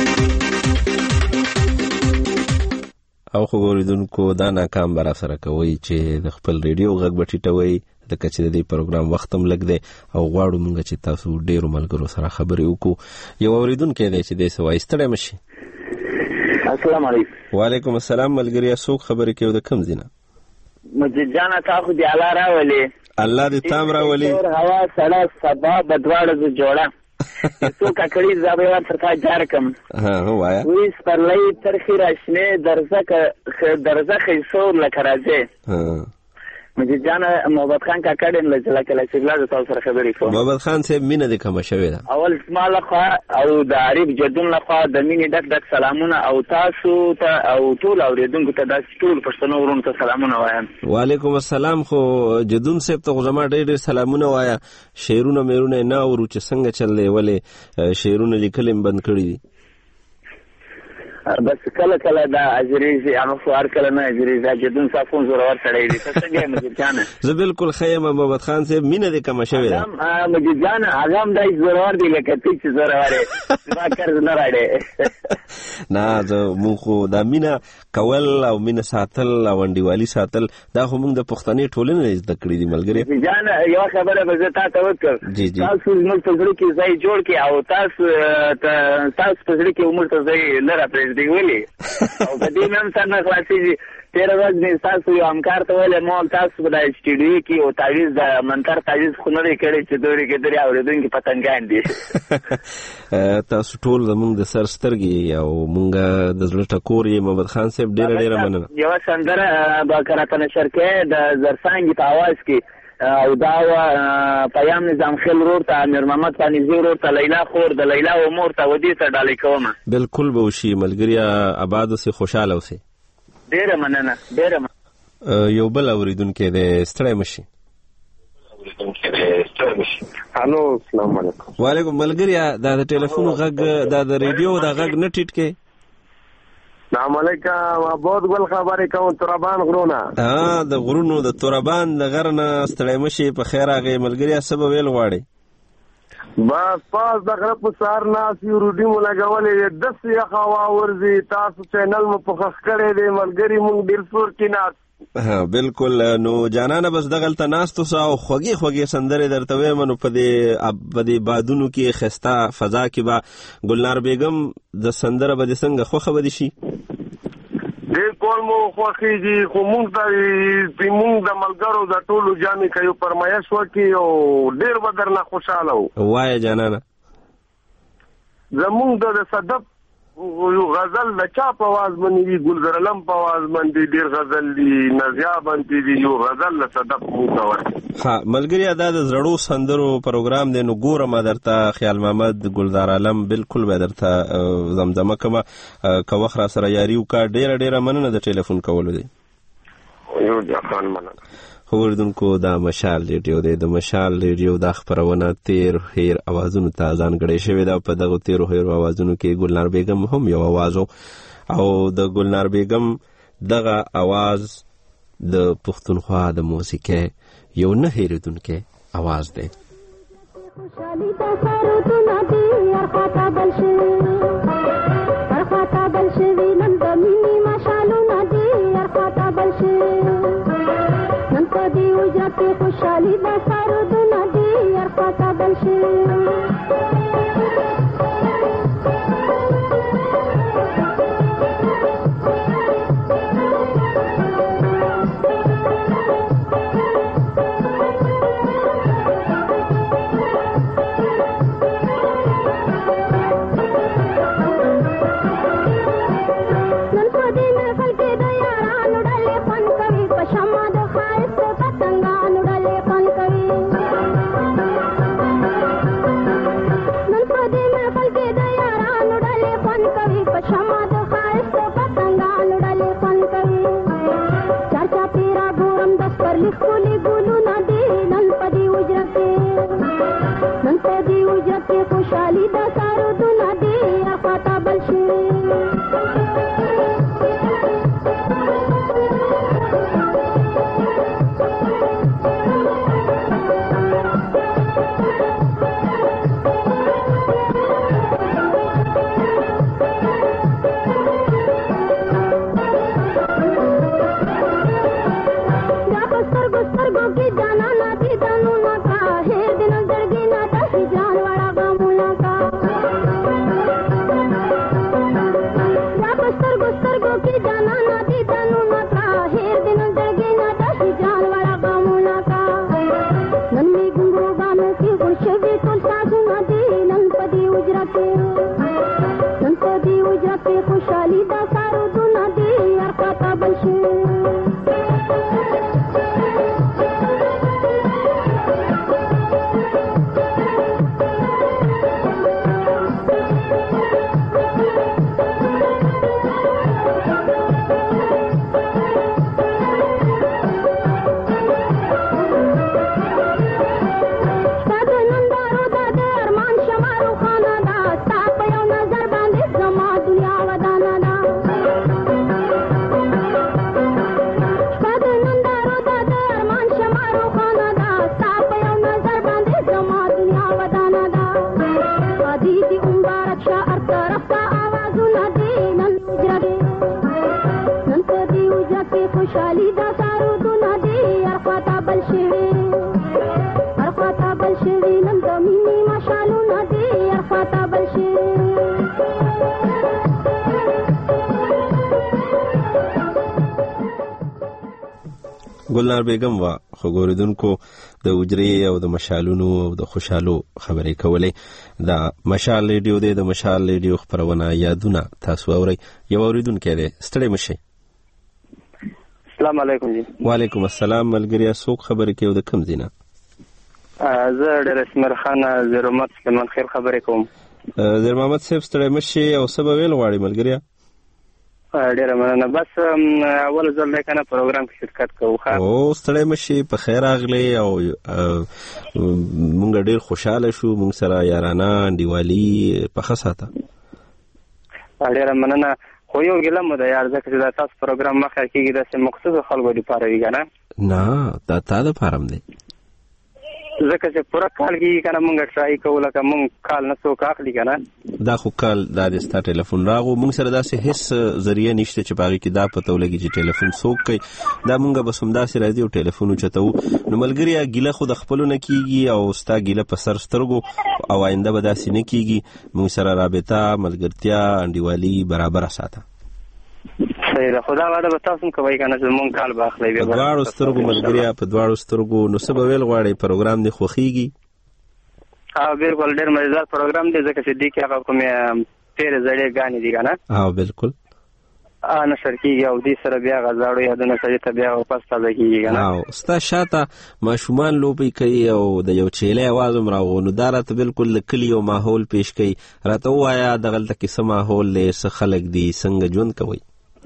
او خو ګوریدونکو دا ناکام به را سره کوئ چې د خپل ریډیو غږ به ټیټوئ ځکه چې د دې پروګرام وخت هم لږ دی او غواړو موږ چې تاسو ډېرو ملګرو سره خبرې وکړو. یو اورېدونکی دی چې دی څه وایي ستړی مه شي. السلام علیکم. وعلیکم السلام ملګریا څوک خبرې کوي د کوم ځای نه؟ مجید جانه تا خو دې الله راولې الله دې تام راولې هوا سړه سبا بدواړه زه جوړه څو ککړي زه به ورته تا جار کم ها وایا وې سپرلۍ ترخی راشنه درزه درزه خیسو لکه راځي مجید جان محمد خان کاکا ډېر لچلا کله چې بلا تاسو سره خبرې کوم. محمد خان صاحب مینه دې کومه شوې ده؟ اول اسما لخوا او د عارف جدون لخوا د مینې ډک ډک سلامونه او تاسو ته او ټول اوریدونکو ته د ټول پښتنو ورونو ته سلامونه وایم. وعلیکم السلام. خو جدون صاحب ته زما ډېر ډېر سلامونه وایا. شعرونه مېرونه نه اورو چې څنګه چل دی ولې شعرونه لیکل هم بند کړي دي؟ بس کله کله دا اجریزي هغه فوار کله نه اجریزي جدون صافون زورور سړی دی. څه څنګه مجید جان؟ زه بالکل خیم محمد خان صاحب مینه دې کومه شوې ده؟ مجید جان هغه هم دای زورور دی لکه تی چې زورور دی ما کار نه راړي. نه زه مونږ خو دا مینه کول او مینه ساتل او انډیوالي ساتل دا خو مونږ د پښتني ټولنې زده کړې دي ملګری. مجید جان یو خبره به زه تاسو وکړم. جی جی تاسو موږ په ځل کې ځای جوړ کې او تاسو تاسو په ځل کې عمر ته ځای لره پرې دی ویلي او په دې نن څنګه خلاصيږي. تیر ورځ مې تاسو یو همکار ته ویل مول تاسو په د سټډیو کې او تعویض د منتر تعویض خو نه لري کړی چې دوی کې دریا اوریدونکو پتنګان دي. تاسو ټول زموږ د سر سترګې او مونږ د زړه ټکور یې محمد خان صاحب ډېر ډېر مننه. یو سندره به کراته نشر کې د زرسانګي په आवाज کې او دا پیام نظام خیل رور ته امیر محمد پانیزی رور ته لیلا خور د لیلا او مور ته ودی ته ډالې کوم. بالکل به وشي ملګریا آباد اوسې خوشاله اوسې. ډېره مننه ډېره مننه. یو بل اوریدونکی دی ستړی مشي. هلو السلام علیکم. وعلیکم. ملګریا دا د ټلیفون غږ دا د ریډیو دا غږ نه ټیټ کې. السلام علیکم. بہت گل خبرې کوم تورابان غرونه. ها د غرونو د تورابان د غر نه ستړی مشي په خیر راغی ملګریا څه به ویل غواړي؟ بس پاس د غره په سهار ناست یو روډي مو لګولې داسې یخ هوا ورځي. تاسو چینل مو پوښښ کړی دی ملګري مونږ ډېر کې ناست. ها بالکل. نو جانانه بس دغلته ناست اوسه او خوږې خوږې سندرې درته وایم. نو په دې په دې بادونو کې ښایسته فضا کې به ګلنار بیګم د سندره به دې څنګه خوښه به دې شي؟ ډېر کول مو خوښېږي خو مونږ ته مونږ د ملګرو د ټولو جامې کوي فرمایش وکړي او ډېر به درنه خوشحاله وو. وایه جانانه. زمونږ د صدف یو غزل د چا په आवाज باندې وی ګلزر علم په आवाज باندې ډیر غزل دی نزیا باندې دی یو غزل د صدف مو کاوه. ها ملګری دا د زړو سندرو پروګرام دی نو ګورم درته خیال محمد ګلزار علم بالکل به درته زمزمه کوم که وخت را سره یاري وکړه. ډیره ډیره مننه د ټلیفون کولو دی. یو ځکان مننه. خوردونکو دا مشال ریډیو دی. د مشال ریډیو دا خبرونه تیر هیر اوازونو ته ځانګړې شوې ده. په دغه تیرو هیر اوازونو کې ګلنار بیګم هم یو اواز او د ګلنار بیګم دغه اواز د پښتونخوا د موسیقۍ یو نه هیریدونکی اواز دی. خوشالي تاسو ته نادي ارخاته بل شي ارخاته بل شي نن د مینې مشالو نادي ارخاته بل شي نن په دې وجه خوشالي تاسو ته نادي ارخاته بل شي. ګلنار بیگم وا خو ګوریدونکو د وجرې او د مشالونو او د خوشحالو خبرې کولې دا مشال ریډیو دی د مشال ریډیو خبرونه یادونه تاسو اورئ یو اوریدونکی دی ستړي مشئ. السلام علیکم جی. وعلیکم السلام ملګریا څوک خبرې کوي د کوم ځای نه؟ زه ډېر اسمر خان زیر محمد سلیمان خیل خبرې کوم. زیر محمد صاحب ستړي مشئ او څه به ویل غواړئ ملګریا؟ ډیره مننه. بس اول ځل دی کنه پروګرام کې شرکت کوو. او ستړی مشي په خیر راغلی او مونږ ډیر خوشاله شو مونږ سره یارانه انډیوالي په ښه ساته. ډیره مننه. خو یو ګیله مو ده یار ځکه چې دا تاسو پروګرام مخکې کېږي داسې مخصوصو خلکو دپاره وي که نه؟ نه دا تا دپاره هم دی ځکه چې پوره کال کېږي که نه مونږ ټرای کوو لکه مونږ کال نه څوک اخلي که نه. دا خو کال دا د ستا ټلیفون راغو مونږ سره داسې هیڅ ذریعه نشته چې په هغې کې دا پته ولګي چې ټلیفون څوک کوي. دا مونږ بس همداسې راځي او ټلیفون اوچتوو. نو ملګريه ګیله خو د خپلو نه کېږي او ستا ګیله په سر سترګو او آینده به داسې نه کېږي. مونږ سره رابطه ملګرتیا انډیوالي برابره ساته. صحیح ده. خو دا وعده به تاسو هم کوئ که نه چې مونږ کال به اخلی. په دواړو سترګو ملګريه په دواړو سترګو. نو څه به ویل غواړئ پروګرام دې خوښېږي؟ او بالکل ډېر مزیدار پروګرام دی ځکه چې دې کې هغه کومې تېرې زړې ګانې دي که نه؟ او بالکل نشر کېږي او دې سره بیا هغه زاړه یادونه سړي ته بیا واپس تازه کېږي که نه؟ او ستا شاته ماشومان لوبې کوي او د یو چیلی اواز هم راغو. نو دا راته بالکل د کلي یو ماحول پیش کوي. راته ووایه دغلته کې څه ماحول دی څه خلک دي څنګه ژوند کوئ؟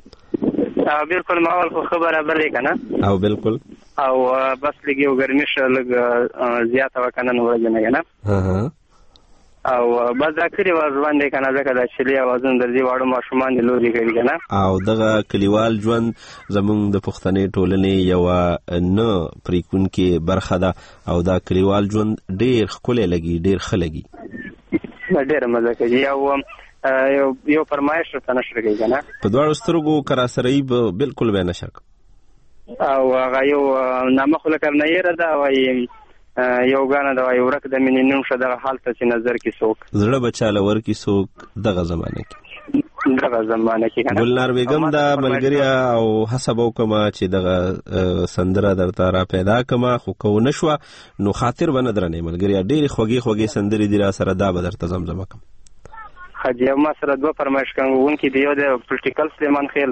بالکل ماحول خو ښه برابر دی که نه؟ او بالکل او بس لږ یو ګرمي شه لږ زیاته وه که نه نو ورځې نه که نه؟ او بس دا کلیوال ژوند دی که نه ځکه دا چلي اوازونه درځي واړه ماشومان دې لوبې کوي که نه؟ او دغه کلیوال ژوند زموږ د پښتنې ټولنې یوه نه پرېکونکې برخه ده او دا کلیوال ژوند ډېر ښکلی لګي ډېر ښه لګي. ډېره مزه کوي. او یو یو فرمایش ورته نشر کوي که نه؟ په دواړو سترګو که راسره یي به بالکل به یې نشر کړم. او هغه یو نامه خو لکه نیره ده وایي یو ګانه ده وایي ورک د مینې نوم شه دغه حال ته چې نظر کې څوک زړه به چاله ورکي څوک دغه زمانه کې دغه زمانه کې که نه؟ ګلنار بیګم دا ملګریا او هڅه به وکړم چې دغه سندره درته را پیدا کړم خو که ونه شوه نو خاطر به نه درنې ملګریا. ډېرې خوږې خوږې سندرې دي را سره دا به درته زمزمه کړم. حاجي ما سره دوه فرمایش کوونکي دي. یو دی پولیټیکل سلیمان خیل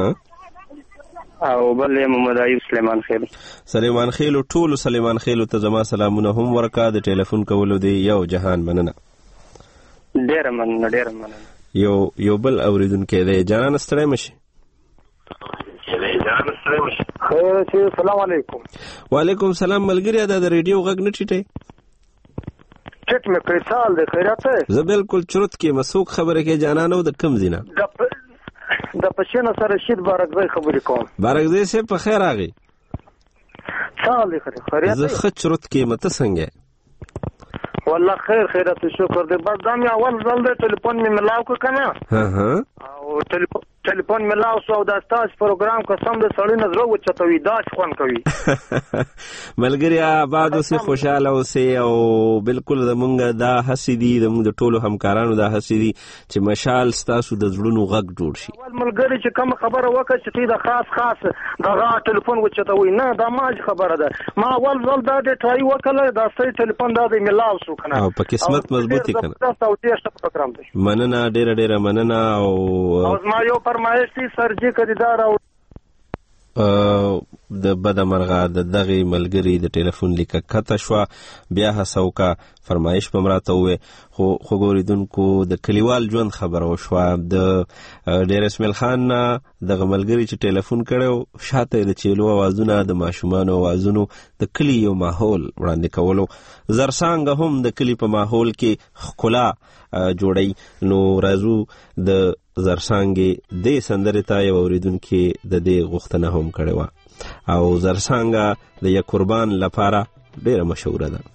او بل محمد ایوب سلیمان خیل. سلیمان خیل ټولو سلیمان خیلو ته زما سلامونه هم ورکړه. د ټلیفون کولو دی یو جهان مننه. ډېره مننه ډېره مننه. یو یو بل اورېدونکی دی جانانه ستړی مشي. السلام علیکم. وعلیکم سلام ملګریا. دا د ریډیو غږ نه ټیټئ؟ ټیټ مې کړی سال دی خیرات دی. زه بالکل چرت کې مسوک خبره کې جانانه او د کم ځای نه د پښینه سره رشید بارکزی خبرې کوم. بارکزی صاحب په خیر راغی؟ سال دی خیرات دی. زه ښه چرت کې مته څنګه؟ والله خیر خیرات شکر دی. بس دا مې اول ځل دی ټلیفون مې ملاو کړ که نه؟ او ټلیفون ملاو شو او دا ستاسو پروګرام قسم د سړي نه زړه وچتوي داسې خوند کوي. ملګریا آباد اوسئ خوشحاله اوسئ او بالکل زمونږ دا هڅې دي زمونږ د ټولو همکارانو دا هڅې دي چې مشال ستاسو د زړونو غږ جوړ شي. اول ملګري چې کومه خبره وکړه چې دوی د خاص خاص دغه ټلیفون وچتوي نه دا ماج خبره ده. ما اول ځل دا د ټرای وکړه دا صحیح ټلیفون دا د ملاو شو که نه؟ او په قسمت مضبوطی که نه؟ مننه ډېره ډېره مننه. او زما یو فرمایش دی سرجي کدیدار او د بده مرغه د دغې ملګري د ټلیفون لیکه کته شوه. بیا هڅه وکړه فرمایش به م راته ووې خو خو ګورېدونکو د کلیوال ژوند خبره وشوه. د ډېر اسماعیل خان نه دغه ملګري چې ټلیفون کړی شاته د چیلو اوازونه د ماشومانو اوازونو د کلي یو ماحول وړاندې کولو. زرڅانګه هم د کلي په ماحول کې ښکلا جوړوي. نو راځو د زرڅانګې دې سندرې ته یو اورېدونکي د دې غوښتنه هم کړې وه او زرڅانګه د یک قربان لپاره ډېره مشهوره ده.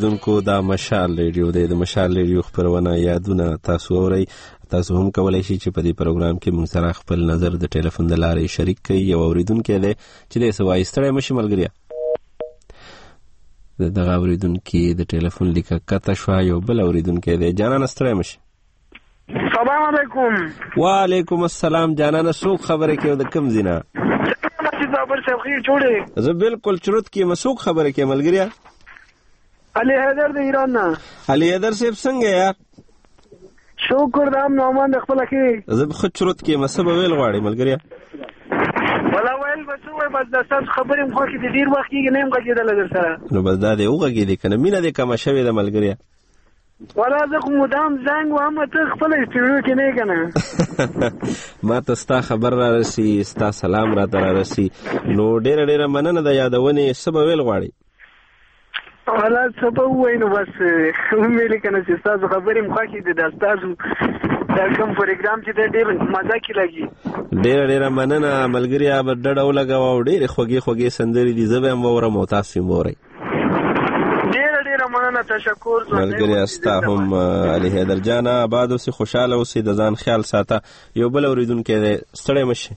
اوریدونکو دا مشال ریډیو دی. د مشال ریډیو خپرونه یادونه تاسو اورئ. تاسو هم کولای شئ چې په دې پروګرام کې موږ سره خپل نظر د ټلیفون د لارې شریک کړئ. یو اوریدونکی دی چې دې څه وایي. ستړی مشي ملګریا. د دغه اوریدونکي د ټلیفون لیکه کته شوه. یو بل اوریدونکی دی. جانانه ستړی مشي. سلام علیکم. وعلیکم السلام. جانانه څوک خبرې کوي او د کوم ځای نه؟ زه بالکل چرت کې مسوک خبره کې ملګریا. علي حیدر د ایران نه. علي حیدر صاحب څنګه یار؟ شکر د ام نومان د خپل کې. زه خو چرت کې مسبه ویل غواړي ملګریا. ولا ویل بس وای بس د تاسو خبرې مخ کې د ډیر وخت کې نه مګیدل در سره. نو بس دا دی اوغه کې کنه مینه دې کما شوی د ملګریا. ولا زه خو مدام زنګ وام ته خپل استریو کې نه کنه. ما ته ستا خبر را رسی، ستا سلام را تر رسی. نو ډیر ډیر مننه د یادونه سبا ویل غواړي. ولا سبا وای نو بس مې لیکنه چې تاسو خبرې مخ کې د تاسو دا کوم پروګرام چې ډیر مزه کې لګي. ډیر ډیر مننه ملګریا. به ډډه ولګاو. ډیر خوږی خوږی سندري دي. زبې هم وره موتاس هم وره. تشکر ملګری استا هم علي حیدر جان آباد اوسې خوشاله اوسې د ځان خیال ساته. یو بل اوریدونکی دی. ستړی مشي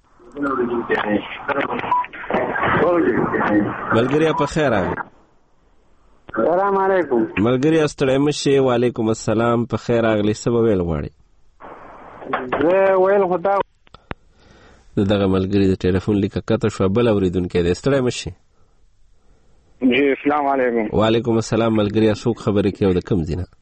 ملګری. په خیر راغلی. سلام علیکم ملګری. ستړی مشي. وعلیکم السلام. په خیر راغلی. څه به ویل غواړي؟ زه ویل خو دا د دغه ملګري د ټلیفون لیکه کته شوه. بل اوریدونکی دی. ستړی مشي. جی السلام علیکم. وعلیکم السلام ملګریا. څوک خبرې کوي او د کوم ځای نه؟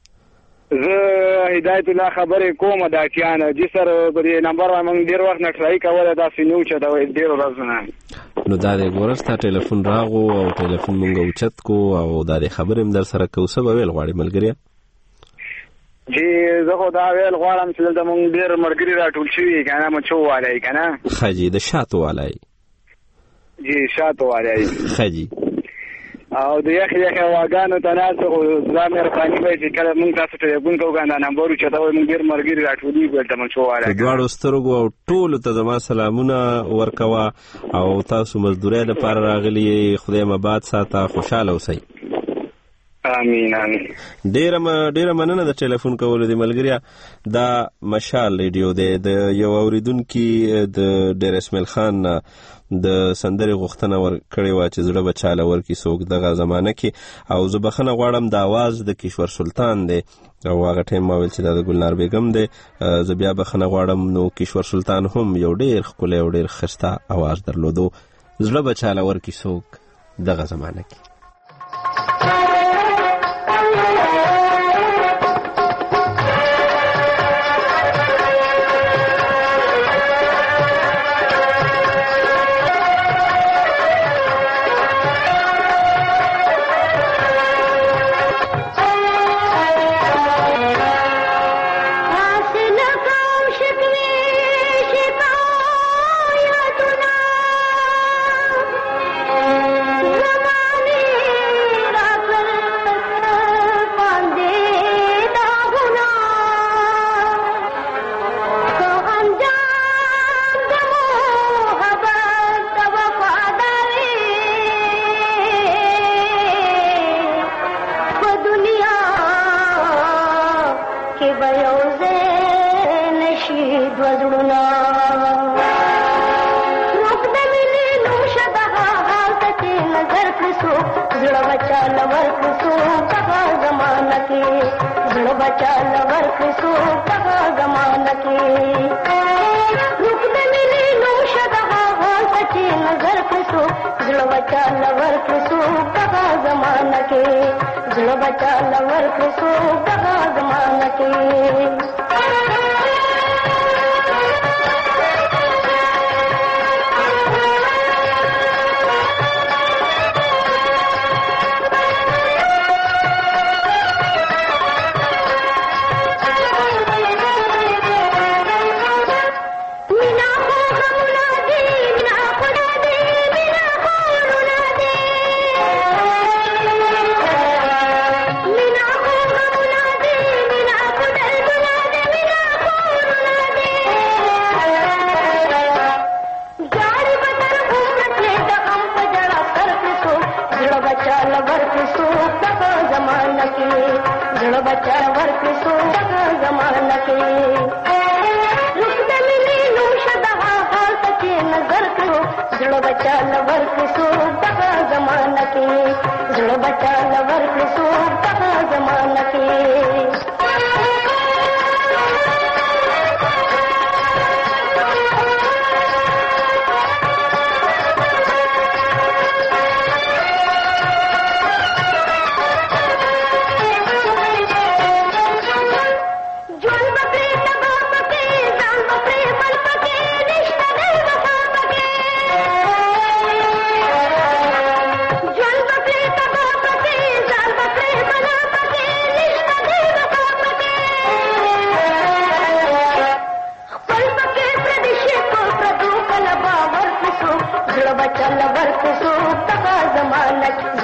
زه هدایت الله خبرې کوم د اټیانه. جی سر په دې نمبر باندې ډیر وخت نه ټرای کوله داسې نو چې دا ډیر ورځونه. نو دا د ګورستا ټلیفون راغو او ټلیفون مونږ اوچت کو او دا د خبرې هم در سره کو. څه به ویل غواړي ملګریا؟ جی زه خو دا ویل غواړم چې دلته مونږ ډیر ملګري راټول شوي کنه مچو والای کنه. خجی د شاتو والای. جی شاتو والای خجی او د یخ یخ واګانو تناسو زامر پانی به چې کله مونږ تاسو ته ګون کوو غاندا نمبر چې دا مونږ ډیر مرګري راټولي ګل تم شو واره. دواړو سترګو او ټول ته زما سلامونه ورکوا او تاسو مزدوري د پاره راغلي. خدای مباد ساته. خوشاله اوسئ. امين امين. ډیر ما ډیر مننه د ټلیفون کولو دی ملګریا. دا مشال ریډیو دی. د یو اوریدونکي د ډیر اسماعیل خان د سندري غوښتنه ور کړې و چې زړه بچاله ورکی څوک دغه زمانه کې. او زه بخښنه غواړم د आवाज د کشور سلطان دی او هغه ټیم ما ویل چې دا د ګلنار بیگم دی. زه بیا بخښنه غواړم. نو کشور سلطان هم یو ډیر ښکلی او ډیر ښایسته आवाज درلودو. زړه بچاله ورکی څوک دغه زمانه کې.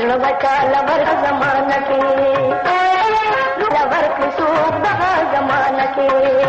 زړه بچا لور زمانه کې لور کې څوک دغه زمانه کې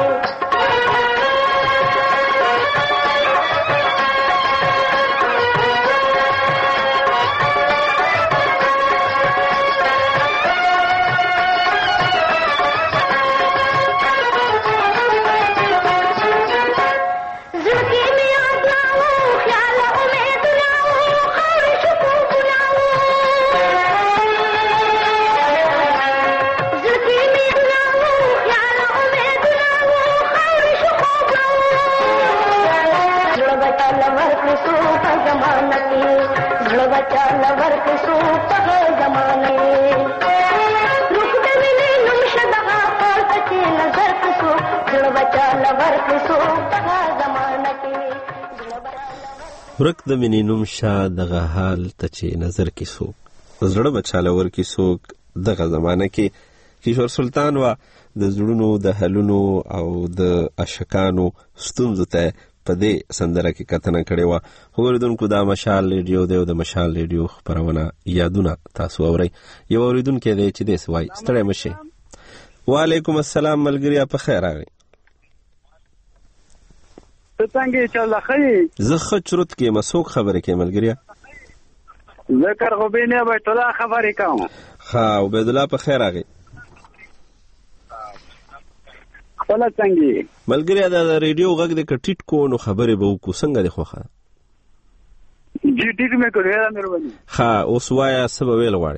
ورک د مینې نوم شه دغه حال ته چې نظر کې څوک زړه بچاله ورکې څوک دغه زمانه کې کیشور سلطان وا د زړونو د حلونو او د عاشقانو ستونزو ته په دې سندره کې کتنه کړې وه. اوریدونکو دا مشال ریډیو دی او د مشال ریډیو خپرونه یادونه تاسو اورئ. یو اوریدونکی دی چې داسې وایي ستړی مه شئ. وعلیکم السلام ملګریا په خیر راغئ. ته څنګه یې چل ښه زه ښه چرت کې یم. څوک خبرې کوي ملګریا؟ زه کرغوبین عبید الله خبرې کوم. ښه عبید الله په خیر راغئ. خپله څنګه یې ملګریا؟ دا د ریډیو غږ دی که ټیټ کو نو خبرې به وکړو. څنګه دی خوښه؟ جی ټیټ مې کړو یاره مهرباني. ښه اوس وایه څه به ویل غواړئ؟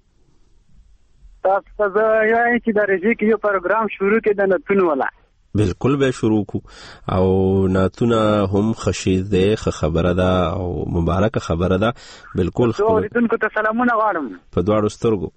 تاسو ته زه وایم چې د ریډیو کې یو پروګرام شروع کړي د نتونو والا. بالکل به شروع کو او ناتونه هم خشید ده خ خبره ده او مبارکه خبره ده. بالکل خو اوریدونکو ته سلامونه غواړم په دواړو سترګو.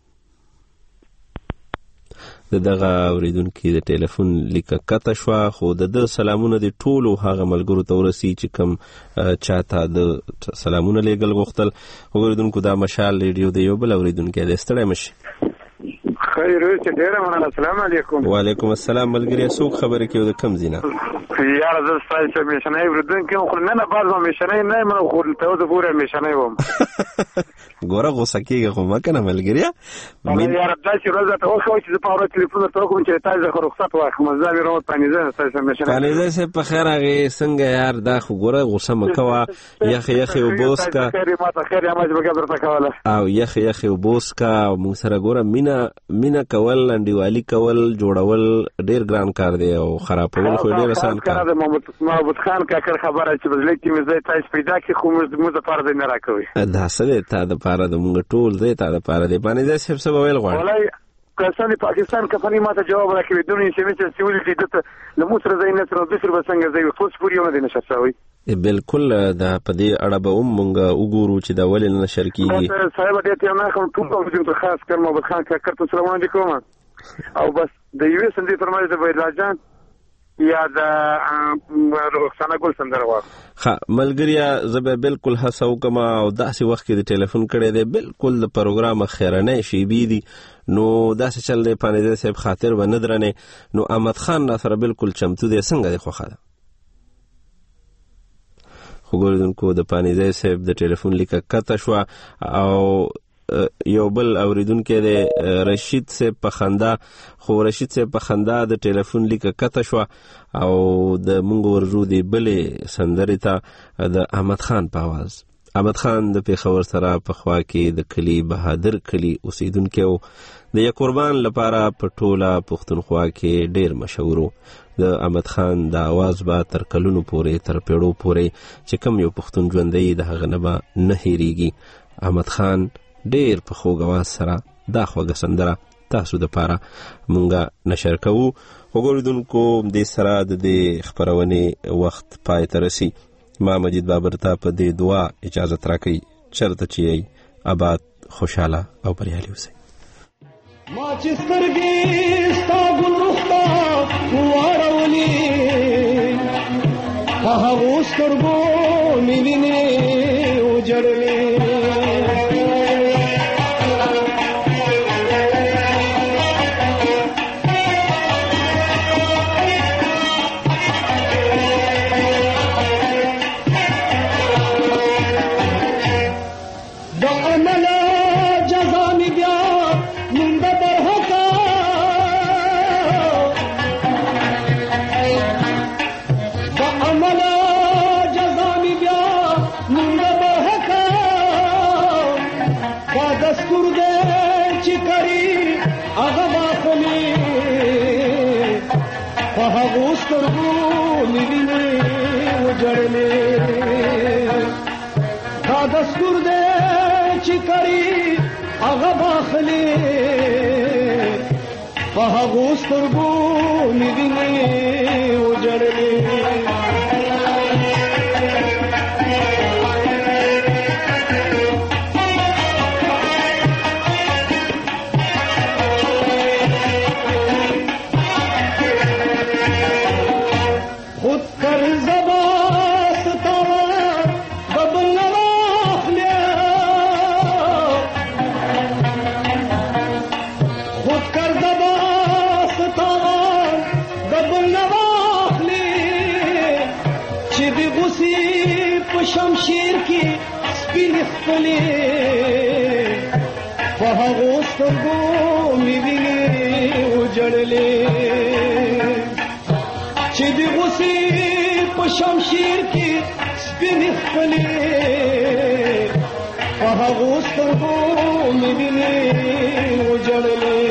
د دغه اوریدونکي د ټلیفون لیکه کته شوه خو د ده سلامونه د ټولو هغه ملګرو ته ورسي چې کوم چاته د سلامونه لیږل غوښتل. اوریدونکو دا مشال ریډیو دی. یو بل اوریدونکی دی ستړی مه شي. خیر اوسه ډیره مننه. السلام علیکم. وعلیکم السلام ملګری. څوک خبرې کوي د کوم ځای نه؟ یاره زه ستاسو میشنۍ اوریدونکی یم خو نن بعد ما میشنۍ نه یم خو ته اوس پوره میشنۍ وم. ګوره غوسه کېږه خو مه کنه ملګریا. یاره داسې ورځ راته وښوه چې زه په ورځ تلیفون درته وکړم چې تاسو خو رخصت واخلم. زه مې روت پانیزه ستاسو میشنۍ پانیزه صاحب په خیر راغې. څنګه یار دا خو ګوره غوسه مه کوه. یخې یخې اوبه وڅښه او یخې یخې اوبه وڅښه او موږ سره ګوره مینه مینه کول انډیوالي کول جوړول ډېر ګران کار دی او خرابول خو ډېر اسان کار. د محمود خان کاکړ خبره چې بزله کې مې زه تاسو پیدا کړي خو موږ دپاره دی نه راکوي. دا څه دی تا دپاره د موږ ټول دی تا دپاره دی. باندې دا صاحب څه به ویل غواړي؟ کسان پاکستان کفنی ماته جواب راکوي دونې چې مې چې ولې دته له موږ سره ځای نه سره د سر بسنګ ځای خو پوری یو نه نشه شوی. بالکل دا په دې اړه به هم مونږ وګورو چې دا ولې نه نشر کیږي. صاحب دې ته نه کوم ټول په خاص کر محمود خان کاکړ ته سلام علیکم او بس د یو سندې فرمایي د بيد راجان یا د رخصانه ګل سندره وا. ها ملګریا زه به بالکل هڅه وکم او داسې وخت کې د ټلیفون کړی دی بالکل د پروګرام خیرنۍ شیبې دي نو داسې چل دی پانیزه صاحب خاطر به نه درنې نو احمد خان را سره بالکل چمتو دی. څنګه دی خوښه ده؟ خو ګوریدونکو د پانیزه صاحب د ټلیفون لیکه کته شوه او یو بل اوریدونکی دی رشید صاحب په خندا. خو رشید صاحب په خندا د ټلیفون لیکه کته شوه او د مونږ ورجو دی بلې سندرې ته د احمد خان په اواز. احمد خان د پیښور سره په خوا کې د کلی بهادر کلی اوسیدونکی و. د یک قربان لپاره په ټوله پښتونخوا کې ډیر مشهور و. د احمد خان د اواز به تر کلونو پورې تر پیړو پورې چې کم یو پښتون ژوندی د هغه نه به نه هیریږي. احمد خان ډیر په خوږ اواز سره دا خوږه سندره تاسو د پاره مونږه نشر کوو. وګوریدونکو دې سره د دې خبرونې وخت پای ته رسي. ما مجید بابر ته په دې دعا اجازه راکړئ چرته چې یې آباد خوشاله او بریالي اوسئ. ما چې سترګې ستا ګل رخته واړولې په هغو سترګو مې وینې وجړلې د عمله هغو سترګو مې وینې وجړلې دا دستور دی چې کړي هغه باخلې په هغو سترګو مې وینې وجړلې شمشیر کی سپینې خپلې په هغو سترګو مې وینې وجړلې چې د غصې په شمشیر کې سپینې خپلې په هغو سترګو مې وینې وجړلې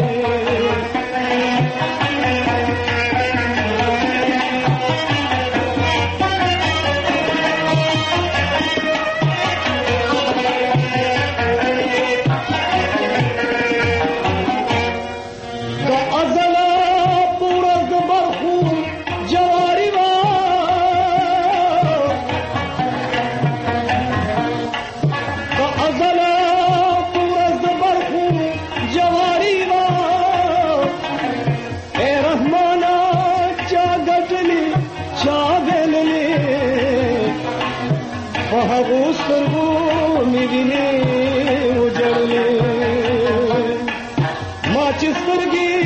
هغو سترګو مې وینې وجړلې ما چې سترګې